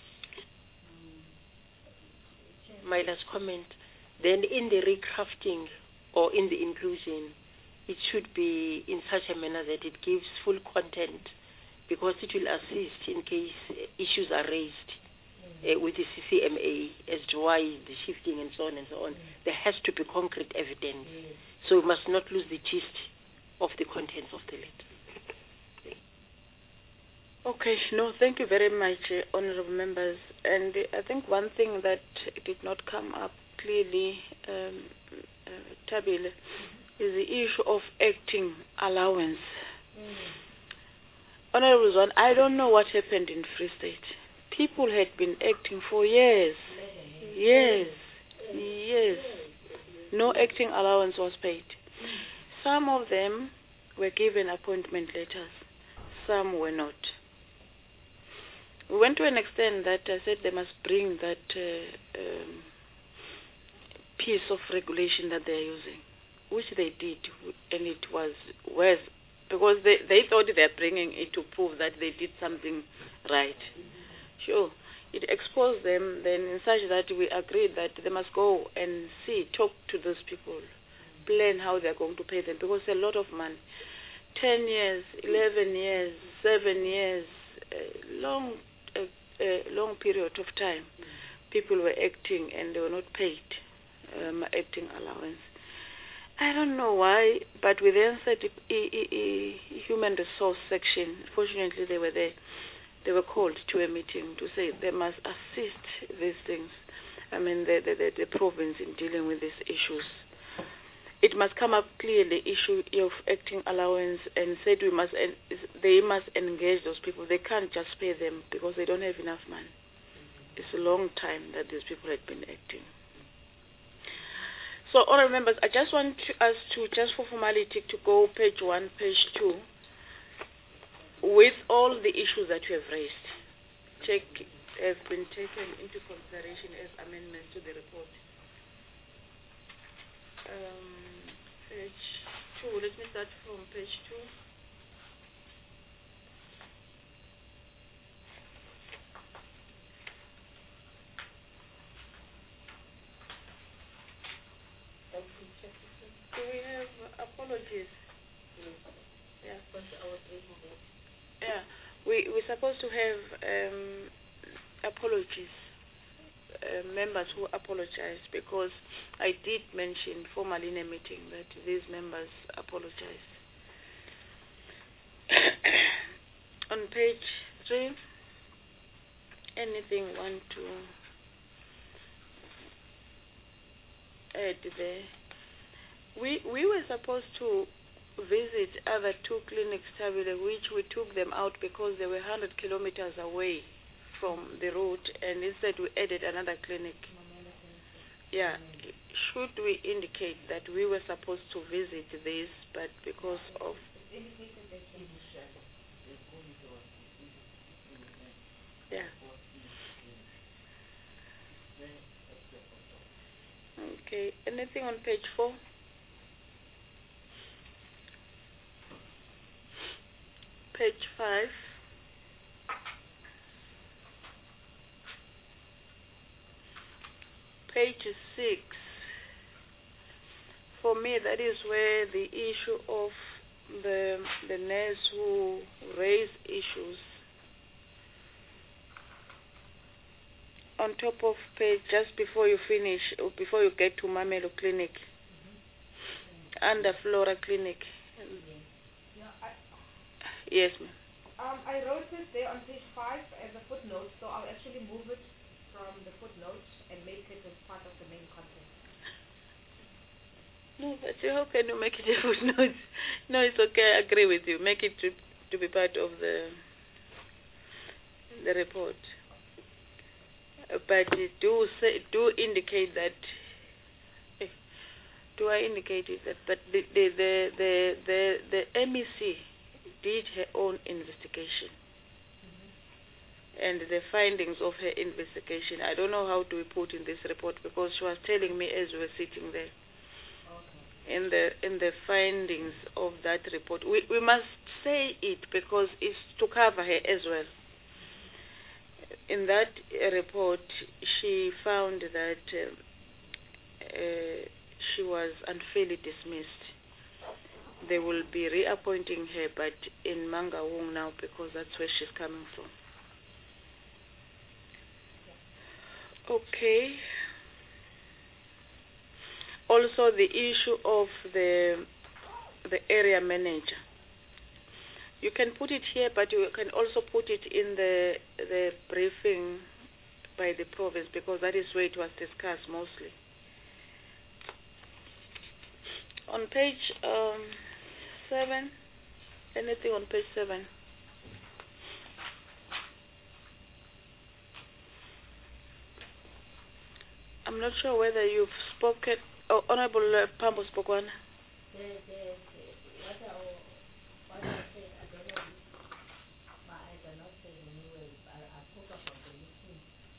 My last comment, then in the recrafting or in the inclusion, it should be in such a manner that it gives full content, because it will assist in case issues are raised uh, with the C C M A as to why the shifting and so on and so on. Mm. There has to be concrete evidence. Yes. So we must not lose the gist of the contents of the letter. Okay, no, thank you very much, uh, honorable members. And uh, I think one thing that did not come up clearly, um, uh, Tabile, mm-hmm. is the issue of acting allowance. Mm. Honorable Zwan, I don't know what happened in Free State. People had been acting for years, years, years. No acting allowance was paid. Some of them were given appointment letters, some were not. We went to an extent that I said they must bring that uh, um, piece of regulation that they're using, which they did, and it was worse, because they, they thought they're bringing it to prove that they did something right. Sure. It exposed them then in such that we agreed that they must go and see, talk to those people, plan how they're going to pay them, because a lot of money. Ten years, eleven years, seven years, a long, a, a long period of time, people were acting and they were not paid um, acting allowance. I don't know why, but we then said e, e, e, human resource section, fortunately they were there. They were called to a meeting to say they must assist these things. I mean, the, the, the, the province in dealing with these issues. It must come up clearly, issue of acting allowance, and said we must, they must engage those people. They can't just pay them because they don't have enough money. it's a long time that these people had been acting. So, honourable members, I just want to, us to, just for formality, to go page one, page two, with all the issues that we have raised, take, have been taken into consideration as amendments to the report. Um, page two, let me start from page two. Do we have apologies? Yeah. Yeah. We we're supposed to have um, apologies, uh, members who apologize, because I did mention formally in a meeting that these members apologized. On page three, anything want to add there? We we were supposed to visit other two clinics, Tabile, which we took them out because they were one hundred kilometers away from the route, and instead we added another clinic. Yeah. Should we indicate that we were supposed to visit this, but because of... Yeah. Okay. Anything on page four? Page five. Page six. For me, that is where the issue of the the nurse who raised issues. On top of page, just before you finish, or before you get to Mamelo Clinic, mm-hmm. under Flora Clinic. Yeah, I, yes, ma'am. Um, I wrote it there on page five as a footnote, so I'll actually move it from the footnote and make it as part of the main content. No, but how can you make it a footnote? No, it's okay. I agree with you. Make it to to be part of the the report. But do say, do indicate that. Eh, do I indicate it that? But the the the the the, the M E C did her own investigation, mm-hmm. and the findings of her investigation. I don't know how to put in this report, because she was telling me as we were sitting there. Okay. In the in the findings of that report, we we must say it because it's to cover her as well. In that uh, report, she found that uh, uh, she was unfairly dismissed. They will be reappointing her, but in Mangaung now, because that's where she's coming from. Okay. Also, the issue of the the area manager. You can put it here, but you can also put it in the the briefing by the province, because that is where it was discussed mostly. On page um, seven, anything on page seven? I'm not sure whether you've spoken. Oh, Honorable uh, Pambo Spokwana. The, the, the, what I, what I said, I don't know, but I cannot say anyway. I, I spoke about the meeting.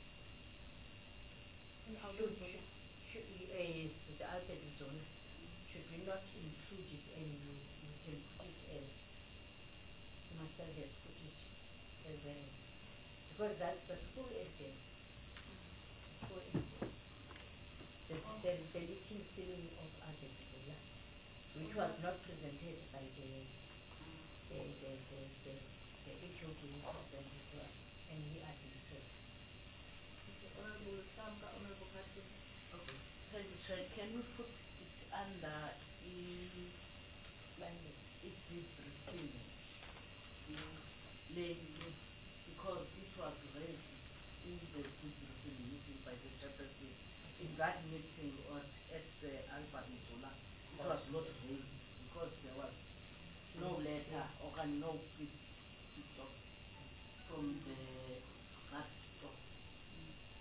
Should, should, should, uh, the other zone, should we not include it, and you, you can put it as, Master has put it as a, because that's the full evidence. Full evidence. The, the, the meeting filling of other people, which was not presented by the the the the the, the H O D representative, and we are concerned. Honorable Samba, Honorable Captain. Okay. Can you try, can we put it under the like it is received in because it was raised in the briefing meeting by the chairperson. In that meeting or at the Alpha in Zola, it was not raised because there was no letter or no feedback from the that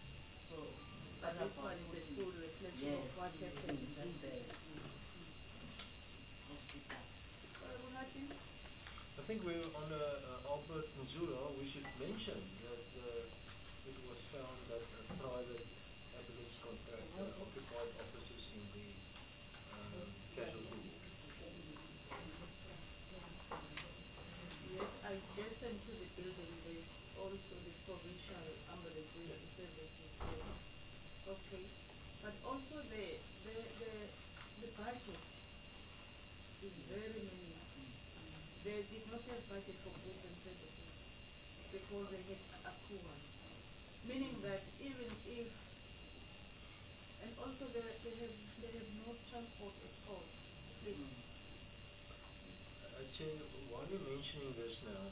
What this about one is a putting- full reflection Yes, of what happened in that in the hospital. hospital. Uh, Muhatin? I think we on uh, uh, Albert Nzula, we should mention that uh, it was found that a private ambulance contractor occupied offices in the um, casualty ward. Yes, adjacent to the building, there's also the provincial ambulance services there. Okay, but also the, the, the, the budget is very minimal. They did not have budget for goods and services because they had accrual. Meaning that even if, and also they, they have, they have no transport at all. Please. Actually, while you're mentioning this now,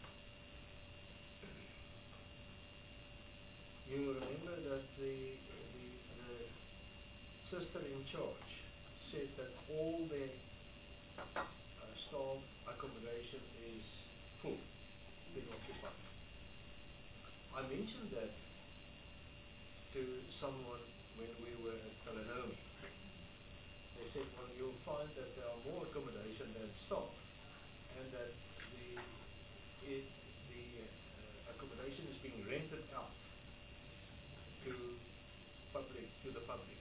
you remember that the, the, the sister in charge said that all the uh, staff accommodation is full, been occupied. I mentioned that to someone when we were at Kalanomi. They said, well, you'll find that there are more accommodation than staff, and that the it, the uh, accommodation is being rented out to public to the public.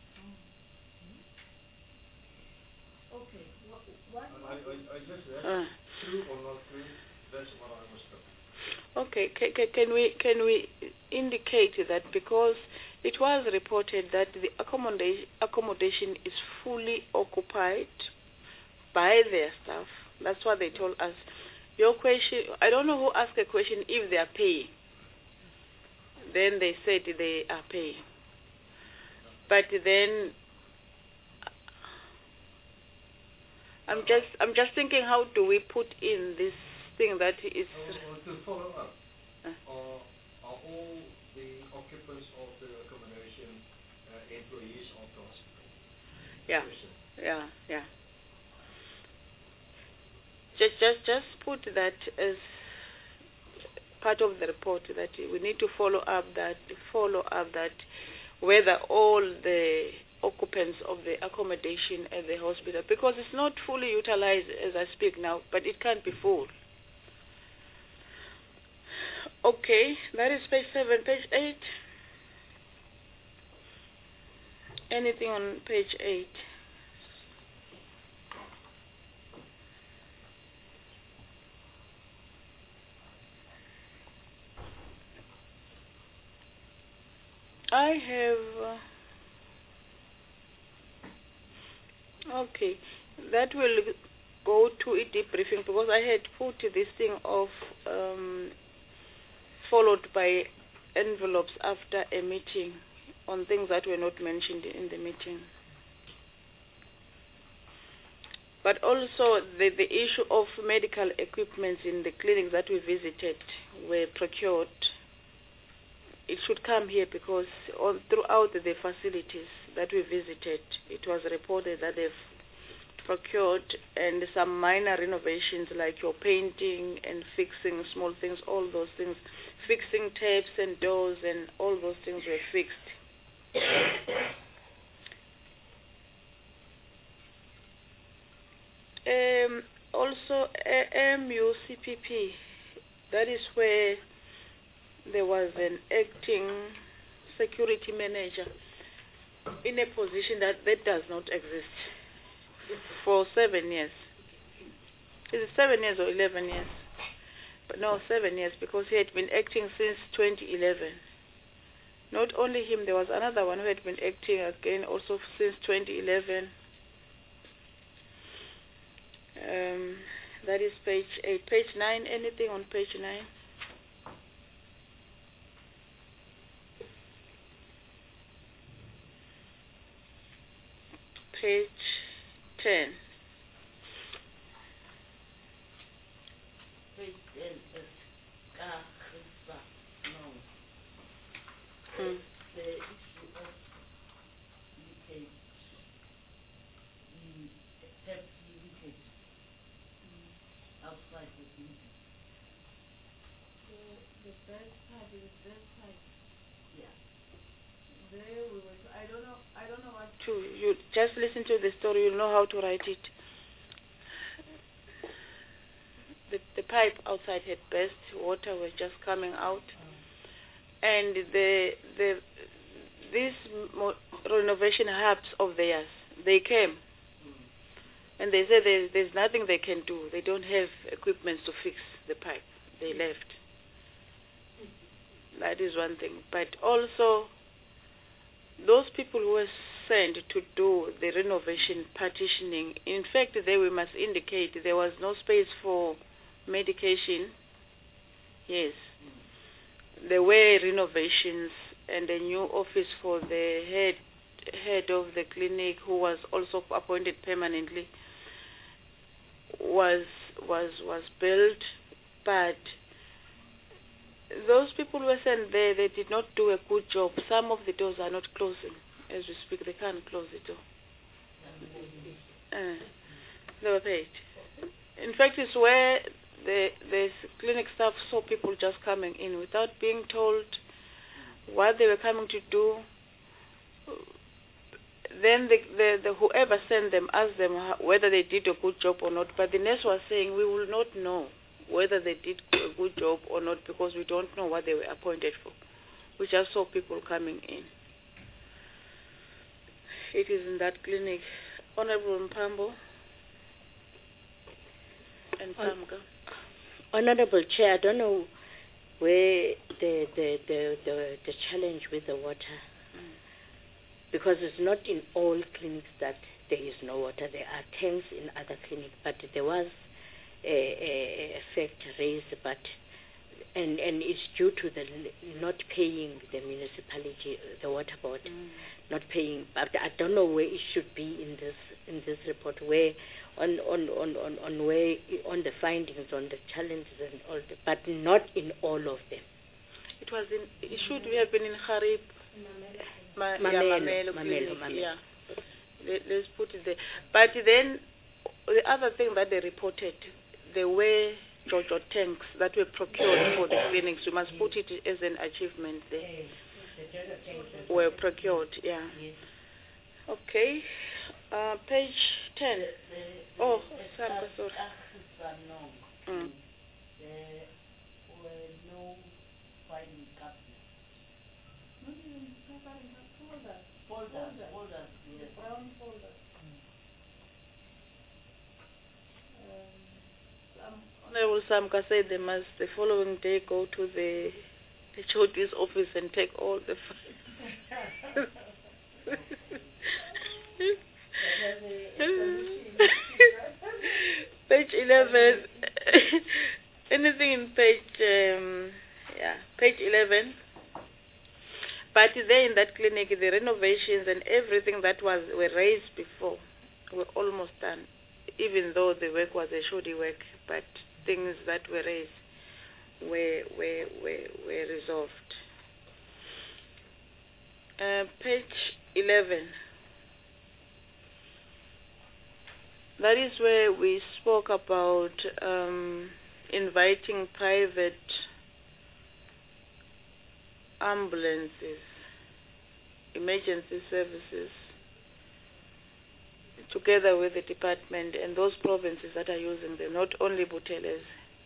Okay, what, what, And I, I, I just that's Uh. true or not true. That's what I was told. Okay, ca- ca- can we can we indicate that because it was reported that the accommodation accommodation is fully occupied by their staff. That's what they told us. Your question, I don't know who asked the question if they are paying. Then they said they are paying. But then I'm just I'm just thinking, how do we put in this thing that is Or, or to follow up, uh, are, are all the occupants of the accommodation uh, employees of the hospital? yeah, Question. yeah, yeah. Just just just put that as part of the report that we need to follow up that follow up that whether all the occupants of the accommodation at the hospital, because it's not fully utilized as I speak now, but it can't be full. Okay, that is page seven. Page eight. Anything on page eight? I have. Uh, okay, that will go to a debriefing because I had put this thing of um, followed by envelopes after a meeting on things that were not mentioned in the meeting. But also the, the issue of medical equipment in the clinics that we visited were procured. It should come here because on, throughout the facilities that we visited, it was reported that they've procured and some minor renovations like your painting and fixing small things, all those things, fixing tapes and doors and all those things were fixed. um, also, uh, M U C P P, that is where there was an acting security manager in a position that, that does not exist for seven years. Is it seven years or eleven years? But no, seven years because he had been acting since twenty eleven. Not only him, there was another one who had been acting again also since twenty eleven. Um, that is page eight. Page nine, anything on page nine? Page ten. Page ten is Kahisa. No. Hmm. The issue of leakage. Mm, tap leakage. Outside the building. The, the best part is best part. Yeah. there, we were, I don't know, I don't know what. To you just listen to the story, you'll know how to write it. The the pipe outside had burst, water was just coming out, and the the these mo- renovation hubs of theirs, they came, and they said there's there's nothing they can do. They don't have equipment to fix the pipe. They left. That is one thing. But also, those people who were sent to do the renovation partitioning, in fact, they we must indicate there was no space for medication. Yes. There were renovations and a new office for the head head of the clinic, who was also appointed permanently, was was was built, but those people who were sent there, they did not do a good job. Some of the doors are not closing as we speak. They can't close the door. Uh, they were paid. In fact, it's where the the clinic staff saw people just coming in without being told what they were coming to do. Then the, the, the whoever sent them asked them how, whether they did a good job or not. But the nurse was saying, we will not know whether they did a good job or not, because we don't know what they were appointed for. We just saw people coming in. It is in that clinic. Honorable Mpambo and Pamka. Honorable Chair, I don't know where the the, the, the, the challenge with the water, mm. because it's not in all clinics that there is no water. There are tanks in other clinics, but there was a, a, a fact raised, but and and it's due to the not paying the municipality, the water board, mm. not paying. But I don't know where it should be in this in this report, where on on, on, on, on where on the findings, on the challenges and all that, but not in all of them. It was in. It should have been in Harib. Ma- Mamelo, yeah, Mamelo, Mamelo, Mamelo. Yeah. Let, let's put it there. But then the other thing that they reported, there were Jojo tanks that were procured for the clinics. We must put it as an achievement there. Were procured, yeah. Okay. Uh, page ten. Oh, sorry, sorry. Mm. There were no filing cabinets. Folders, folders, yes. Brown folder. Um, Honorable Samka said they must the following day go to the H O D's office and take all the files. Page eleven. Anything in page, um, yeah, page eleven. But there in that clinic, the renovations and everything that was were raised before were almost done, even though the work was a shoddy work. But things that were raised were were were, were resolved. Uh, page eleven. That is where we spoke about um, inviting private ambulances, emergency services, together with the department and those provinces that are using them, not only Buthelezi.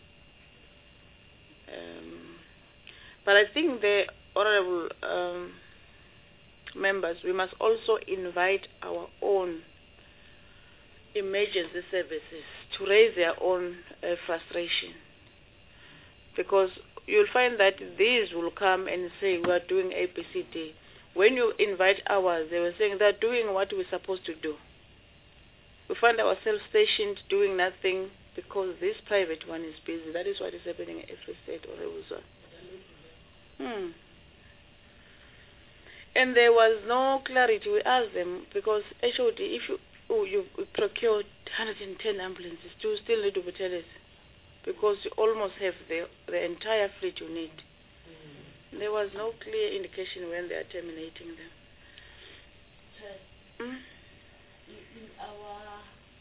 Um, but I think the honorable um, members, we must also invite our own emergency services to raise their own uh, frustration, because you'll find that these will come and say we are doing A B C D. When you invite ours, they were saying they're doing what we're supposed to do. We find ourselves stationed doing nothing because this private one is busy. That is what is happening in every state or region. Hmm. And there was no clarity. We asked them, because H O D, if you oh, you procured one hundred ten ambulances, do you still need to tell us? Because you almost have the the entire fleet you need. Mm. There was no clear indication when they are terminating them. So, mm? in our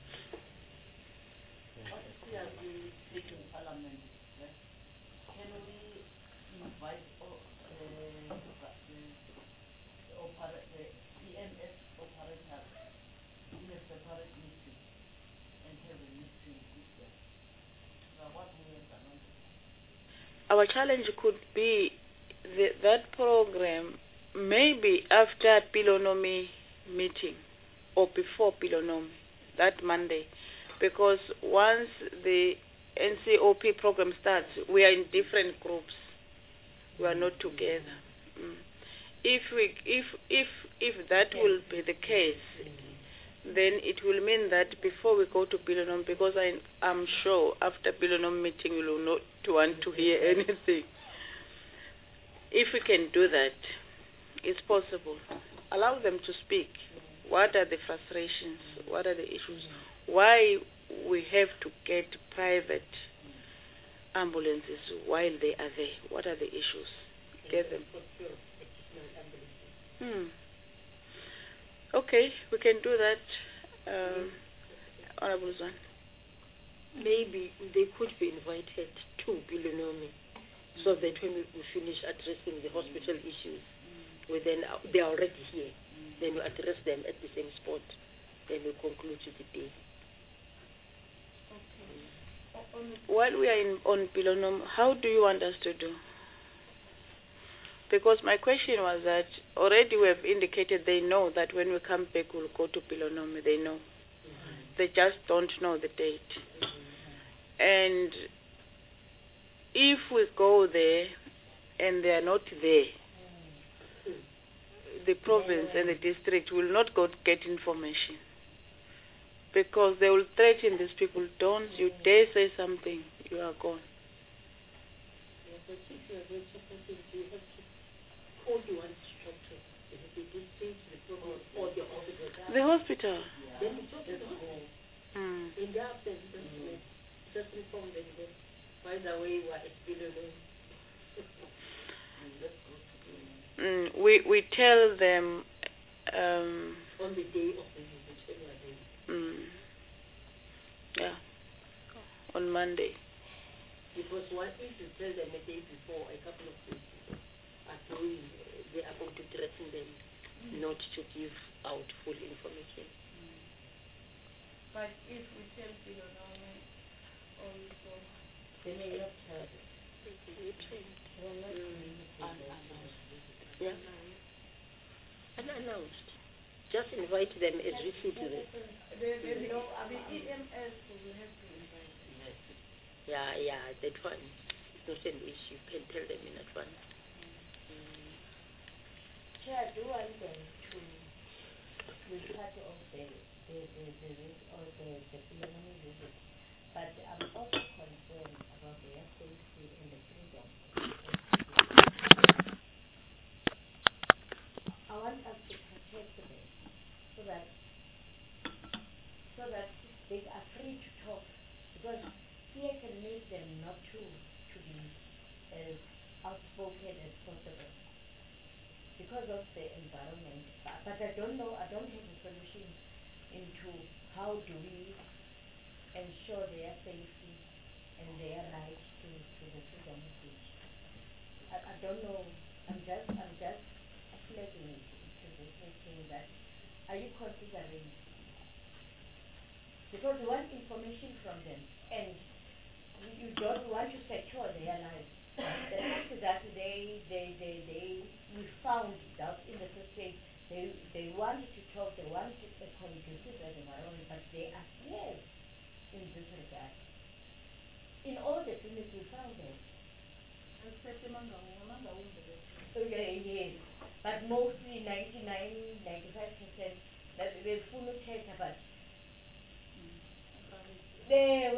what is the speaking parliament, right? Can we invite all, uh, the operate, the E M S operators in a separate meeting and have a meeting with them. Now what we have done. Our challenge could be the, that program maybe after Pilonomi meeting or before Pilonomi, that Monday, because once the N C O P program starts, we are in different groups. We are not together. Mm. If we, if if if that will be the case, then it will mean that before we go to Pilonom, because I am sure after Pilonom meeting we will not want to hear anything. If we can do that, it's possible. Allow them to speak. What are the frustrations? What are the issues? Why we have to get private ambulances while they are there? What are the issues? Get them. Hmm. Okay, we can do that. Um, Honorable Zwan. Maybe they could be invited to Pilonomi, so that when we finish addressing the hospital issues, we then uh, they are already here. Then we address them at the same spot. Then we conclude the day. While we are in, on Pilonom, how do you want us to do? Because my question was that already we have indicated they know that when we come back we'll go to Pilonom. They know. Mm-hmm. They just don't know the date. Mm-hmm. And if we go there and they are not there, mm-hmm. the province and the district will not go to get information. Because they will threaten these people, don't you dare say something, you are gone. Yeah, but if you are going to something, you have to call the one to talk to. If they did say to the program or the hospital. The hospital? Yeah. Then you talk to the hospital. Mm. In the absence, mm. just inform them that, by the way, we are at Pilonom. mm, we, we tell them... Um, on the day of the visit. Mm. Yeah, on Monday. Because one thing to tell them a day before, a couple of days before, are doing, they are going to threaten them mm. not to give out full information. Mm. But if we tell Pilonom also, they may not tell them. They will not mm. unannounced. Yeah. Unannounced. Just invite them as we see to them. There, there's no, I mean, E M S will have to invite them. Yes. Yeah, yeah, that one. It's not an issue. You can tell them in advance. Mm. Mm. Chair, do want them to be part of the, the, the, the, or the, the Pilonomi visit. But I'm also concerned about their safety and the freedom. I want us to protect them. So that, so that they are free to talk, because fear can make them not to to be as outspoken as possible because of the environment. But, but I don't know. I don't have a solution into how do we ensure their safety and their right to, to the freedom of speech. I, I don't know. I'm just I'm just flagging it to the thinking that. Are you considering? Because you want information from them, and you don't want to secure their lives. The fact that they, they, they, they, we found out in the system, they, they wanted to talk, they wanted a conducive environment, but they are scared in this regard. In all the clinics we found them. Okay, yes. But mostly ninety-nine, ninety-five percent that they full of test about. There,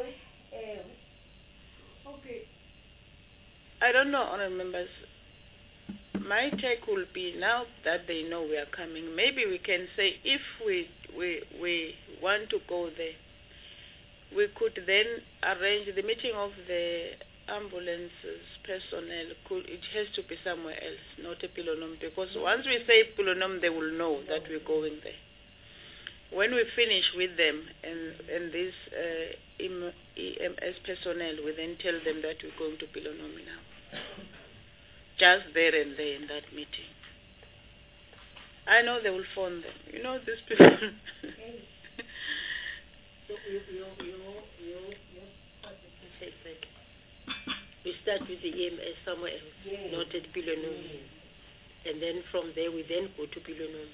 okay. I don't know, honourable members. My take will be now that they know we are coming. Maybe we can say if we we we want to go there, we could then arrange the meeting of the ambulances personnel. Could, it has to be somewhere else, not a Pilonom, because once we say Pilonom, they will know that we're going there. When we finish with them and and this uh, E M S personnel, we then tell them that we're going to Pilonom now. Just there and there in that meeting. I know they will phone them. You know these people. So you, you, you, you, you, say that we start with the E M S somewhere else, Yes. not at Pilonomi. Yes. And then from there we then go to Pilonomi.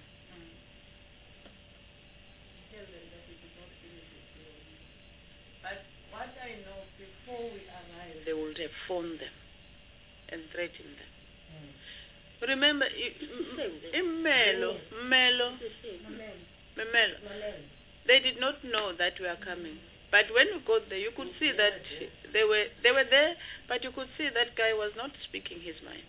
Tell them that we did not finish it. um, But what I know, before we arrived, They would have phoned them and threatened them. Mm. Remember, i- It's the same then. in Melo, Melo, It's the same. Amen. Melo, Amen. they did not know that we are coming. But when we got there, you could see that they were they were there, but you could see that guy was not speaking his mind.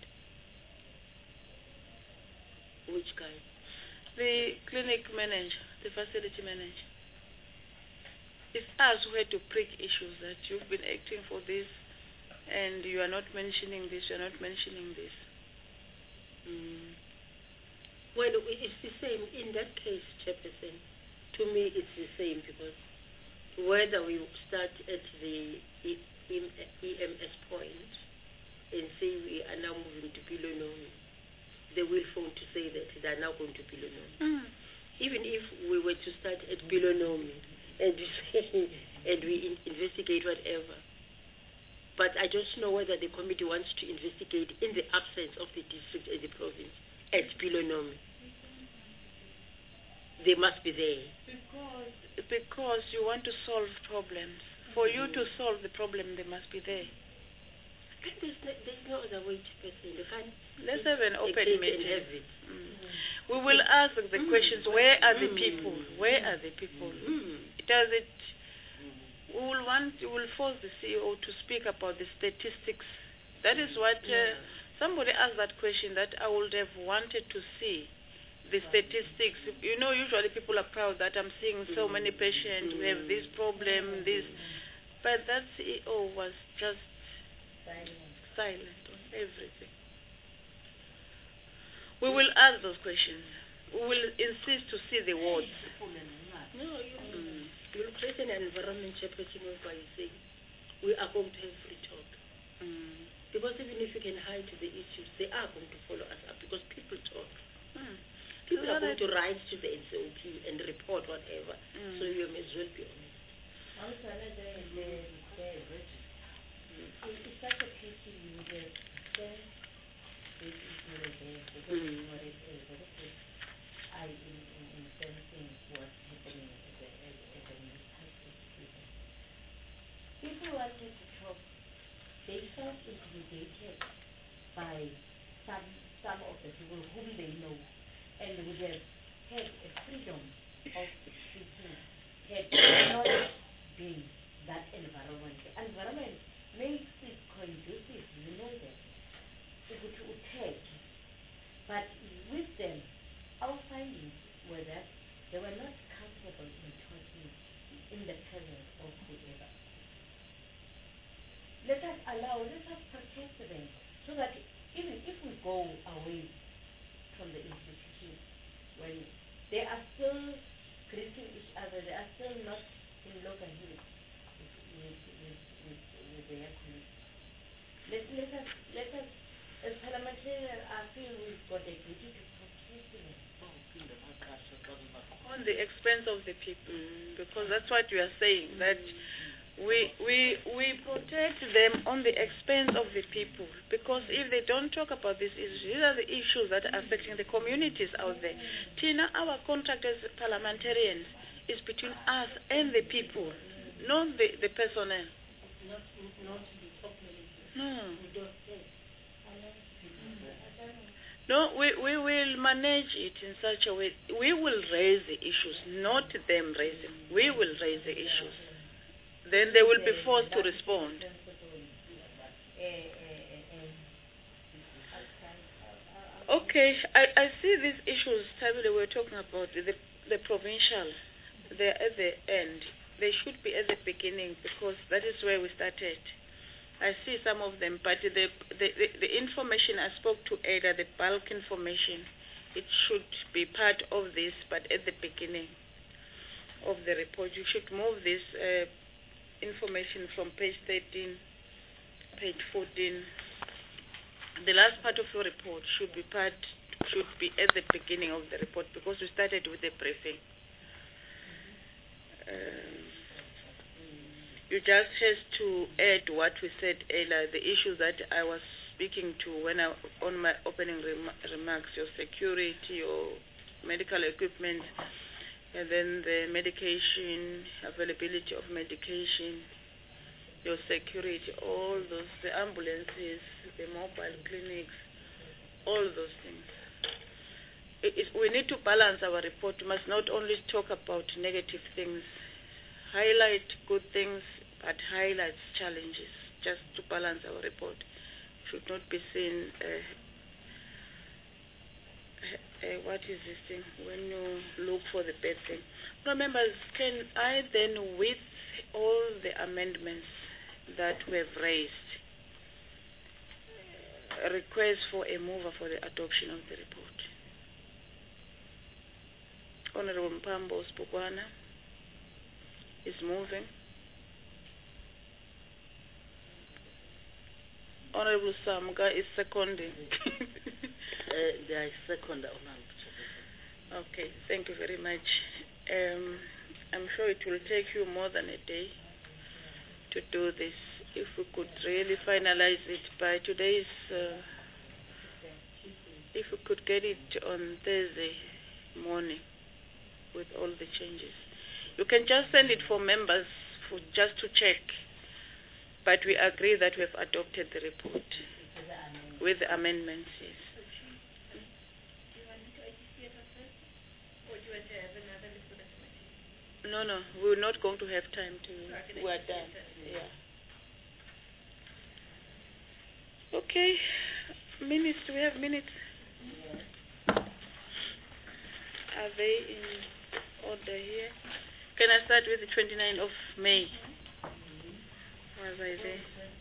Which guy? The clinic manager, the facility manager. It's us who had to prick issues that you've been acting for this, and you are not mentioning this, you are not mentioning this. Mm. Well, i- it's the same. In that case, Chairperson, to me it's the same because whether we start at the E- E M S point and say we are now moving to Pilonomi, they will phone to say that they are now going to Pilonomi. Mm. Even if we were to start at Pilonomi and we say, and we in- investigate whatever, but I don't know whether the committee wants to investigate in the absence of the district and the province at Pilonomi. They must be there. Because because you want to solve problems. For you to solve the problem, they must be there. And There's no, there's no other way to person. They can't Let's have an open take it and meeting. have it. Mm. We will ask the questions. Where are the Mm. people? Where are the people? Mm. Does it? We will want. We will force the C E O to speak about the statistics. That is what uh, Yeah. somebody asked that question. That I would have wanted to see the statistics. You know, usually people are proud that I'm seeing so many patients. We have this problem. This, but that C E O was just Silence. silent on everything. We will ask those questions. We will insist to see the wards. No, you, Mm. you'll create an environment, Chairperson, whereby you say, we are going to have free talk. Mm. Because even if you can hide the issues, they are going to follow us up because people talk. Mm. People So are going that- to write to the N C O P and report whatever. Mm. So you may as well be honest. Also, another, the, the, it- it's such a pity you would have sent this issue there because Mm. it's not as a very good eye in, in, in sensing what's happening at the, at, at the municipality. People wanted to talk, they felt intimidated by some, some of the people whom they know and would have had a freedom of speaking had not been that environment. The environment makes it conducive, you know that, to, to attack. But with them, our findings were that they were not comfortable in talking in the presence of whoever. Let us allow, let us protect them, so that even if we go away from the institution, when they are still greeting each other, they are still not in loggerheads with, with, with, with, with their colleagues. Let, let us, let us, as parliamentarians, I feel we've got a duty to protect them. On the expense of the people, because that's what you are saying, that we we we protect them on the expense of the people, because if they don't talk about these issues, these are the issues that are affecting the communities out there. Tina, our contract as parliamentarians is between us and the people, not the, the personnel. Not, not the top management. No. We don't say. No, we, we will manage it in such a way. We will raise the issues, not them raising. We will raise the issues. Then they will be forced to respond. Okay, I, I see these issues, Tabile, we're talking about, the, the provincial, they're at the end. They should be at the beginning because that is where we started. I see some of them, but the, the, the, the information I spoke to Ada, the bulk information, it should be part of this, but at the beginning of the report. You should move this uh, information from page thirteen, page fourteen. The last part of your report should be part should be at the beginning of the report because we started with the briefing. Um, you just has to add what we said earlier, the issues that I was speaking to when I, on my opening rem- remarks, your security, your medical equipment, and then the medication, availability of medication, your security, all those, the ambulances, the mobile clinics, all those things. It, it, we need to balance our report. We must not only talk about negative things, highlight good things, but highlight challenges, just to balance our report. Should not be seen, uh, uh, what is this thing, when you look for the bad thing. Remember, can I then, with all the amendments that we have raised, uh, request for a mover for the adoption of the report? Honorable Mpambo Spokwana is moving. Honorable Samga is seconding. uh, there is second Honorable. Okay, thank you very much. Um, I'm sure it will take you more than a day to do this. If we could really finalize it by today's, uh, if we could get it on Thursday morning with all the changes. You can just send it for members for just to check. But we agree that we have adopted the report with the amendments, yes. Do you want me to I T C it first? Or do you want to have another look for the committee? No, no, we're not going to have time to, So I can we're I T C done, it. yeah. Okay, minutes, do we have minutes? Are they in order here? Can I start with the twenty-ninth of May? Was I there?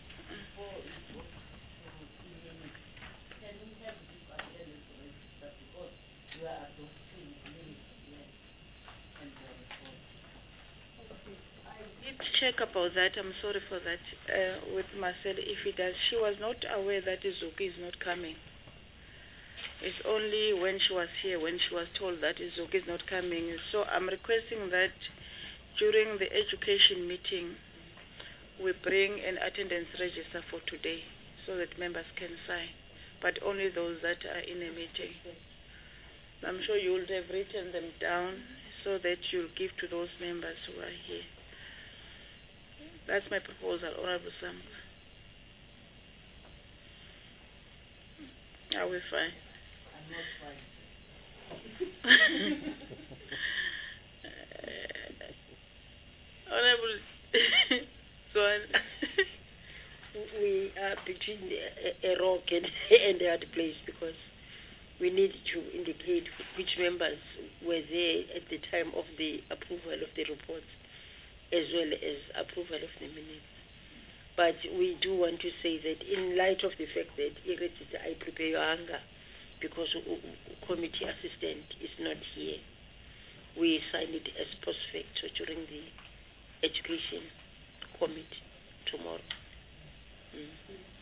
I did check about that. I'm sorry for that. Uh, with Marcel, if he does, she was not aware that Izuki is not coming. It's only when she was here, when she was told that Izuki is not coming. So I'm requesting that during the education meeting, we bring an attendance register for today so that members can sign, but only those that are in a meeting. I'm sure you would have written them down so that you'll give to those members who are here. That's my proposal, Honorable Sam. Are we fine? I'm not fine. uh, Honorable Swan. We are between a, a rock and, and a hard place because we need to indicate which members were there at the time of the approval of the reports as well as approval of the minutes. But we do want to say that in light of the fact that I prepare your anger because committee assistant is not here, we sign it as post facto during the education committee tomorrow. Mm.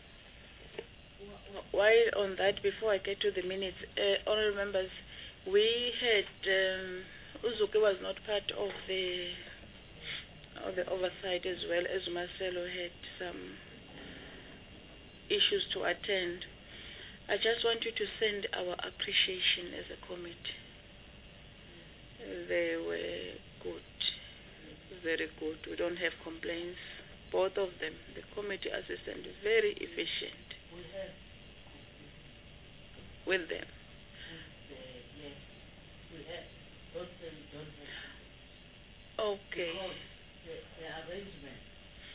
While on that, before I get to the minutes, uh, honorable members, we had um, Uzuki was not part of the of the oversight as well as Marcelo had some issues to attend. I just want you to send our appreciation as a committee. They were good, very good. We don't have complaints. Both of them. The committee assistant is very efficient. We have with them. with the, yes, we have, don't say we don't have. Okay. Because the, the arrangement,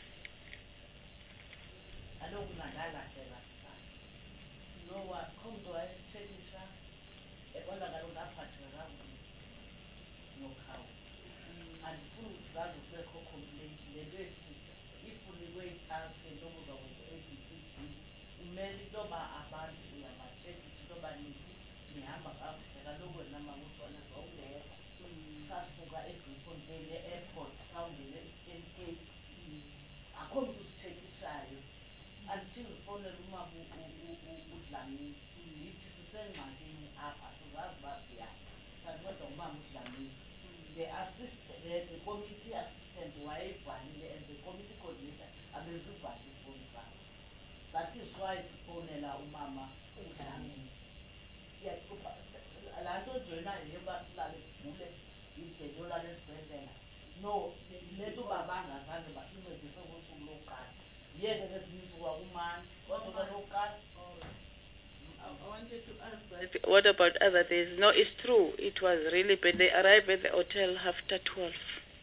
I don't know I like that. No one come to us, take this up, all I got up at the round, no cow. And food that was a complaint, the day, if we wait out, the number of eighty-six, umeli doba abantu yabachethi doba nihamba kakuhle kaloku nama ngutwana zawungekho sasuka eGriffontein e-airport sawungene e-Eastern Cape akho mntu usithethisayo until fonela umama uDlamini ndithi sisengxakini apha sizazi uba siya sanceda umama uDlamini. The assistant, the, the committee assistant wayebhalile and the committee coordinator abezibhala ifowuni zabo. That is why sifonela umama uDlamini. Siyaqupha laa nto njena yoba silale sigule yidede olala esibhedlela. No, lethu uba bangazange basincedise ngosuku lokuqala. Yeke nesinyiswa kumani kodwa lokuqala. I wanted to ask that. What about other days? No, it's true. It was really bad. They arrived at the hotel after twelve.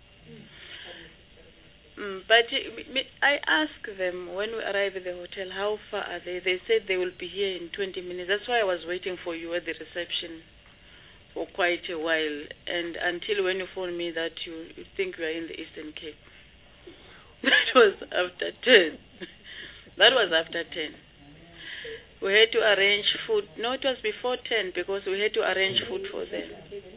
Mm, but uh, me- I asked them when we arrived at the hotel, how far are they? They said they will be here in twenty minutes. That's why I was waiting for you at the reception for quite a while. And until when you phoned me that you, you think you are in the Eastern Cape. That was after ten. That was after ten. We had to arrange food. No, it was before ten because we had to arrange food for them.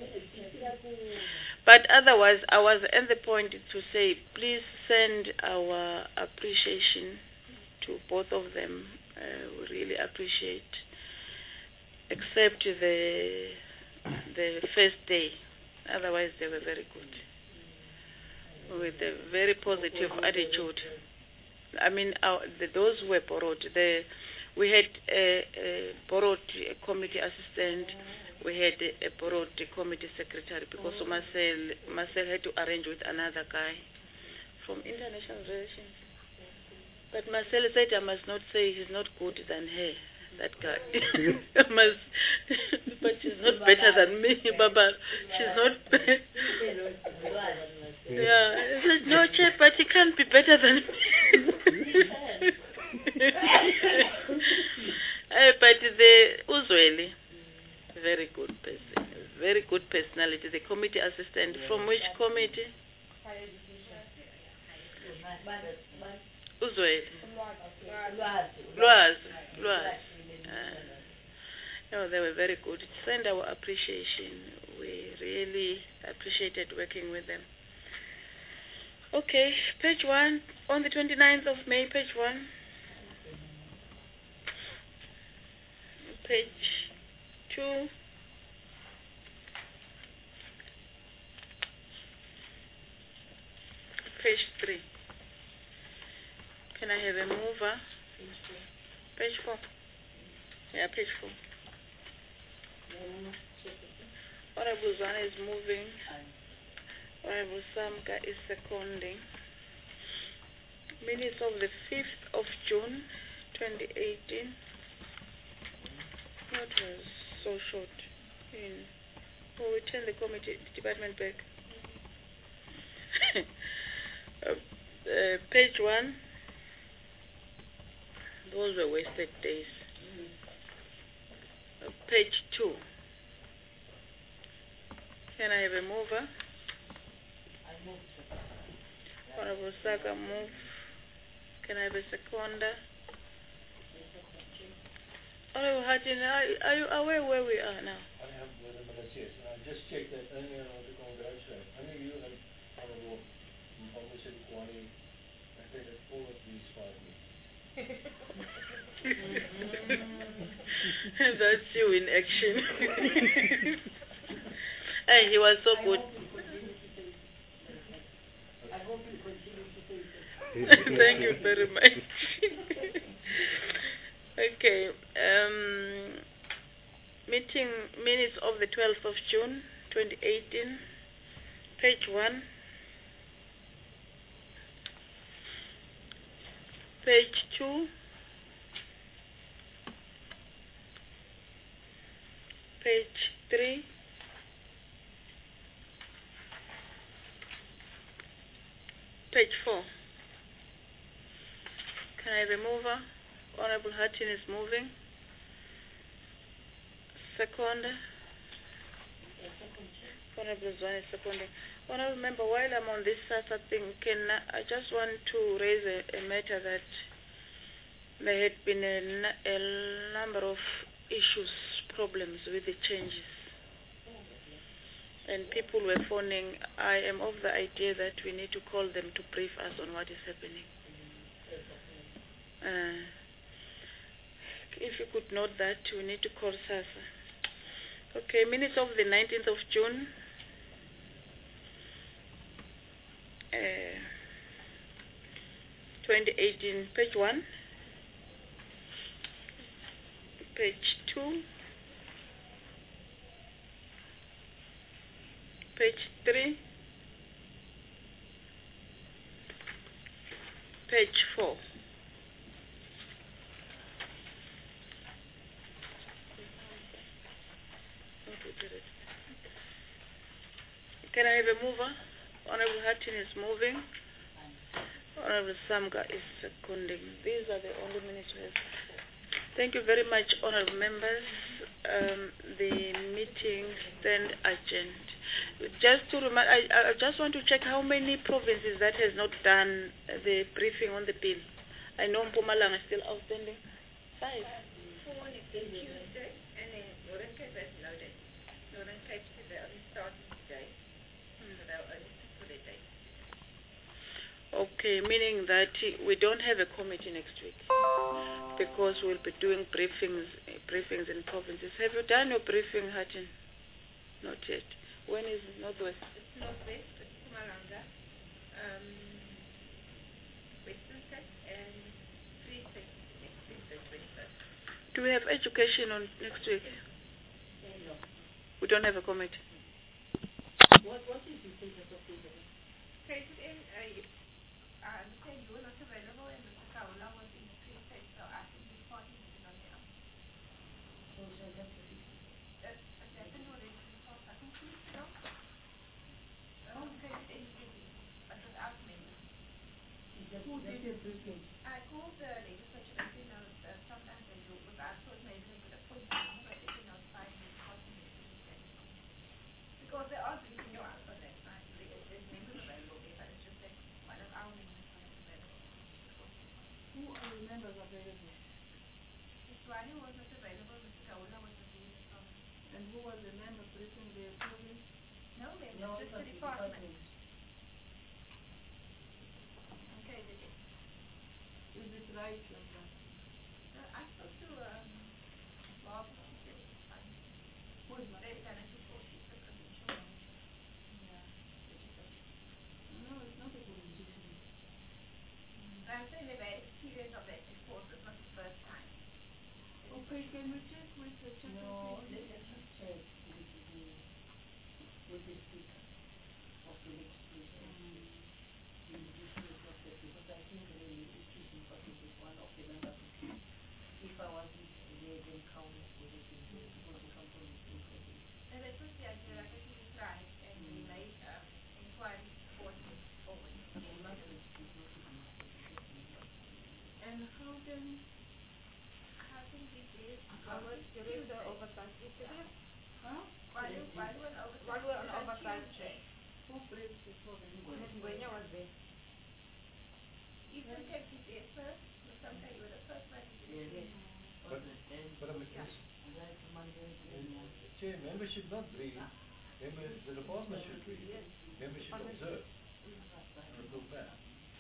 But otherwise, I was at the point to say, please send our appreciation to both of them. Uh, we really appreciate. Except the the first day. Otherwise, they were very good. With a very positive attitude. I mean, our, the, those were borrowed. The, we had a, a borrowed committee assistant. We had a, a borrowed committee secretary because Marcel, Marcel had to arrange with another guy from international relations. But Marcel said I must not say he's not good than her, that guy. I must, but she's not better than me, Baba. She's not. Yeah, I said, no, Chef, but he can't be better than me. uh, but the Uzweli, very good person, very good personality. The committee assistant, from which committee? Uzweli. Lwazi. Lwazi. Uh, no, they were very good. Send our appreciation. We really appreciated working with them. Okay, page one, on the twenty-ninth of May, page one. Page two. Page three. Can I have a mover? Page four. Yeah, page four. Honorable Zwana is moving. Honorable Samka is seconding. Minutes of the fifth of June, twenty eighteen. What was so short? In, oh, we turn the committee department back. uh, uh, page one. Those were wasted days. Uh, page two. Can I have a mover? Honorable Saka, move. Can I have a seconder? Honorable Hatin, are, are you aware where we are now? I have the minutes, yes. And I just checked that only on the congratulate. Only you and Honorable Mfamuse Kwani, I think that all of these five me. That's you in action. Hey, he was so good. I hope you continue to say so. Thank you very much. Okay. Um, meeting minutes of the twelfth of June, twenty eighteen. Page one. Page two. Page three. Page four. Can I have a mover? Honorable Hutton is moving. Seconder. Honorable Zwane is seconding. Honorable Member, while I'm on this SASA thing, can I, I just want to raise a, a matter that there had been a, a number of issues, problems with the changes. And people were phoning. I am of the idea that we need to call them to brief us on what is happening. Uh, If you could note that, we need to call SASSA. Okay, minutes of the nineteenth of June. Uh, twenty eighteen, page one. Page two. Page three. Page four. Can I have a mover? Honorable Hatton is moving. Honorable Samga is seconding. These are the only minutes we have. Thank you very much, honorable members. Um, the meeting stand adjourned. Just to remind, I, I just want to check how many provinces that has not done the briefing on the bill. I know Mpumalanga is still outstanding. Five. Four on Tuesday, and then Northern Cape has loaded. Northern Cape said they only started today, so they'll only for the day. Okay, meaning that we don't have a committee next week because we'll be doing briefings, briefings in provinces. Have you done your briefing, Hatton? Not yet. When is Northwest? It's Northwest, it's Mpumalanga, um, Western Cape, and Free State next week, the twenty-first. Do we have education on next week? No. We don't have a committee. What, what is the status of the K Z N, uh, you- I understand you were not available, and Mister Kaula was in Free State, so I think his party is on there. Oh, so that's the fifty. Uh, it happened already, I think two weeks ago. Um, K Z N is busy, but without members. Is that, that's your briefing? I called the legislature, let them know that sometimes they do, but I thought maybe they could appoint them, but they can notify me party meetings and because there are briefing rounds on that night, there is, there's members available there, but it's just that one of our members is not available. Who are the members available? Mister Swani was not available, Mister Kaula was not there from, And who was the member briefing the province? no members, No, just it was the the department. department. Okay, did it? Is it right like that? Uh, I spoke to, um, Bob, she said it's fine. Who is that? They've done it before, she's the provincial manager. Yeah. Legislature. No, it's not a politician. I'm saying they've had experience of that before, so it's not the first time. Okay, can we check with the chapter? No, please? let, let's just check with the, with the speaker of the legislation. The, the speaker of the, because I think really it is important with one of the members. If I wasn't there, then count with the thing, because they come from the same province. And that was the idea, like I think it's right, and we made, um, inquiries for it forward. They must be, it's not to be, And how then, How can we do it? How Our is director oversight is there. huh? While you, while you were on oversight. While we were on on oversight, Tuesday, who briefed the province? Ngwenya was there. Eastern Cape is there first, Musamka, you were the first one to do yes, it. But, but I'm, Yeah. right, Monday, and, Chair, members should not brief. Members, the department should brief. Members should observe and report back.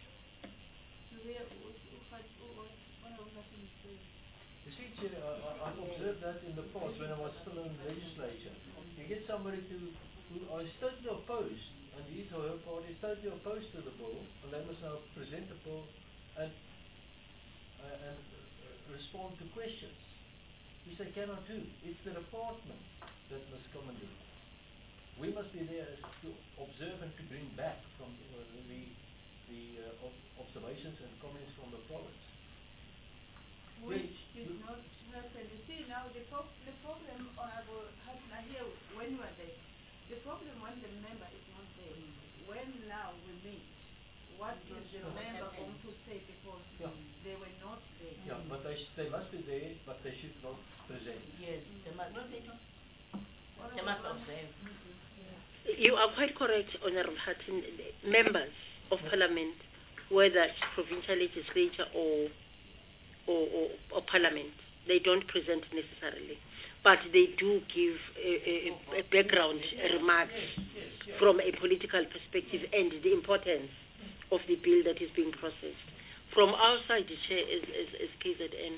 So where, who, who, had- who was, one of us in the, You see, Chair, I, I, I've observed that in the past when I was still in legislature. You get somebody to, who is totally opposed, and his or her party is totally opposed to the bill, and they must now present the bill and, uh, and uh, respond to questions, which they cannot do. It's the department that must come and do it. We must be there as to observe and to bring back from uh, the, the uh, ob- observations and comments from the province. which did not happen. You see now, the prob- the problem, Honorable Hasna, here, when we were there, the problem when the member is not there, when now we meet, what is the What member happened? going to say because Yeah. they were not there? Yeah, but they, sh- they must be there, but they should not present. yes, they must, they Honorable must Brown? observe. You are quite correct, Honorable Hatton. Members of Parliament, whether it's provincial legislature or, or, or, or Parliament, they don't present necessarily, but they do give a, a, a background remarks from a political perspective and the importance of the bill that is being processed. From our side, the chair is, is, is K Z N.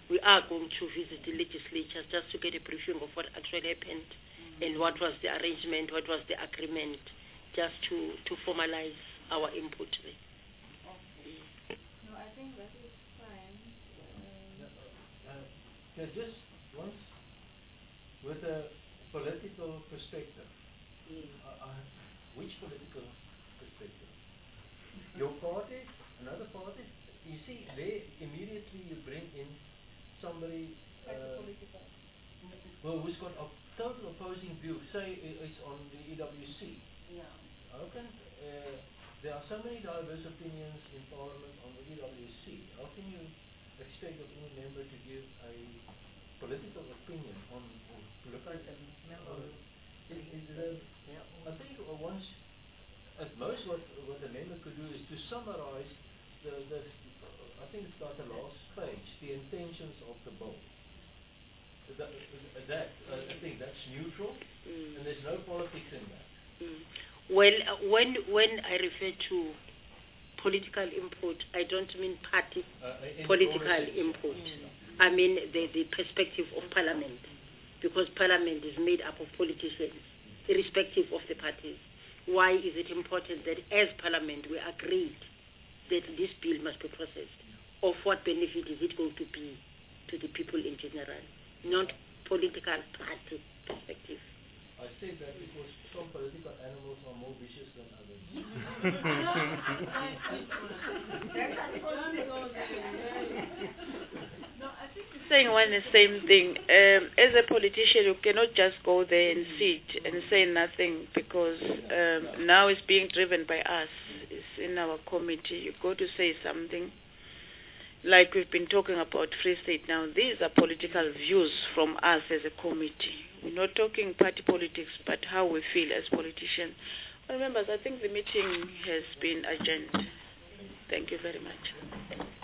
we are going to visit the legislatures just to get a briefing of what actually happened mm-hmm. and what was the arrangement, what was the agreement, just to, to formalize our input there. Okay. No, I think that is fine. Um, No, uh, uh, yeah, just once with a political perspective. Mm. Uh, uh, which political perspective? Your party, another party. You see, there immediately you bring in somebody. Like Uh, the political. well, who's got a total opposing view. Say i- it's on the E W C. Yeah. How can uh, there are so many diverse opinions in Parliament on the E W C? How can you expect of any member to give a political opinion on, on political? Uh, it, it, uh, Yeah. I think uh, once, at most, what what a member could do is to summarize the the. Uh, I think it's got the last page, the intentions of the bill. That, that uh, I think that's neutral, Mm. and there's no politics in that. Mm. Well, uh, when when I refer to political input, I don't mean party Uh, in political policies, input. yeah. I mean the, the perspective of Parliament, because Parliament is made up of politicians, irrespective of the parties. Why is it important that as Parliament we agreed that this bill must be processed? Of what benefit is it going to be to the people in general, not political party perspective? I said that because some political animals are more vicious than others. No, I think it's Saying one and the same thing. Um, as a politician, you cannot just go there and sit and say nothing because um, now it's being driven by us. It's in our committee. You go to say something. Like we've been talking about Free State now, these are political views from us as a committee. We're not talking party politics, but how we feel as politicians. Well, members, I think the meeting has been adjourned. Thank you very much.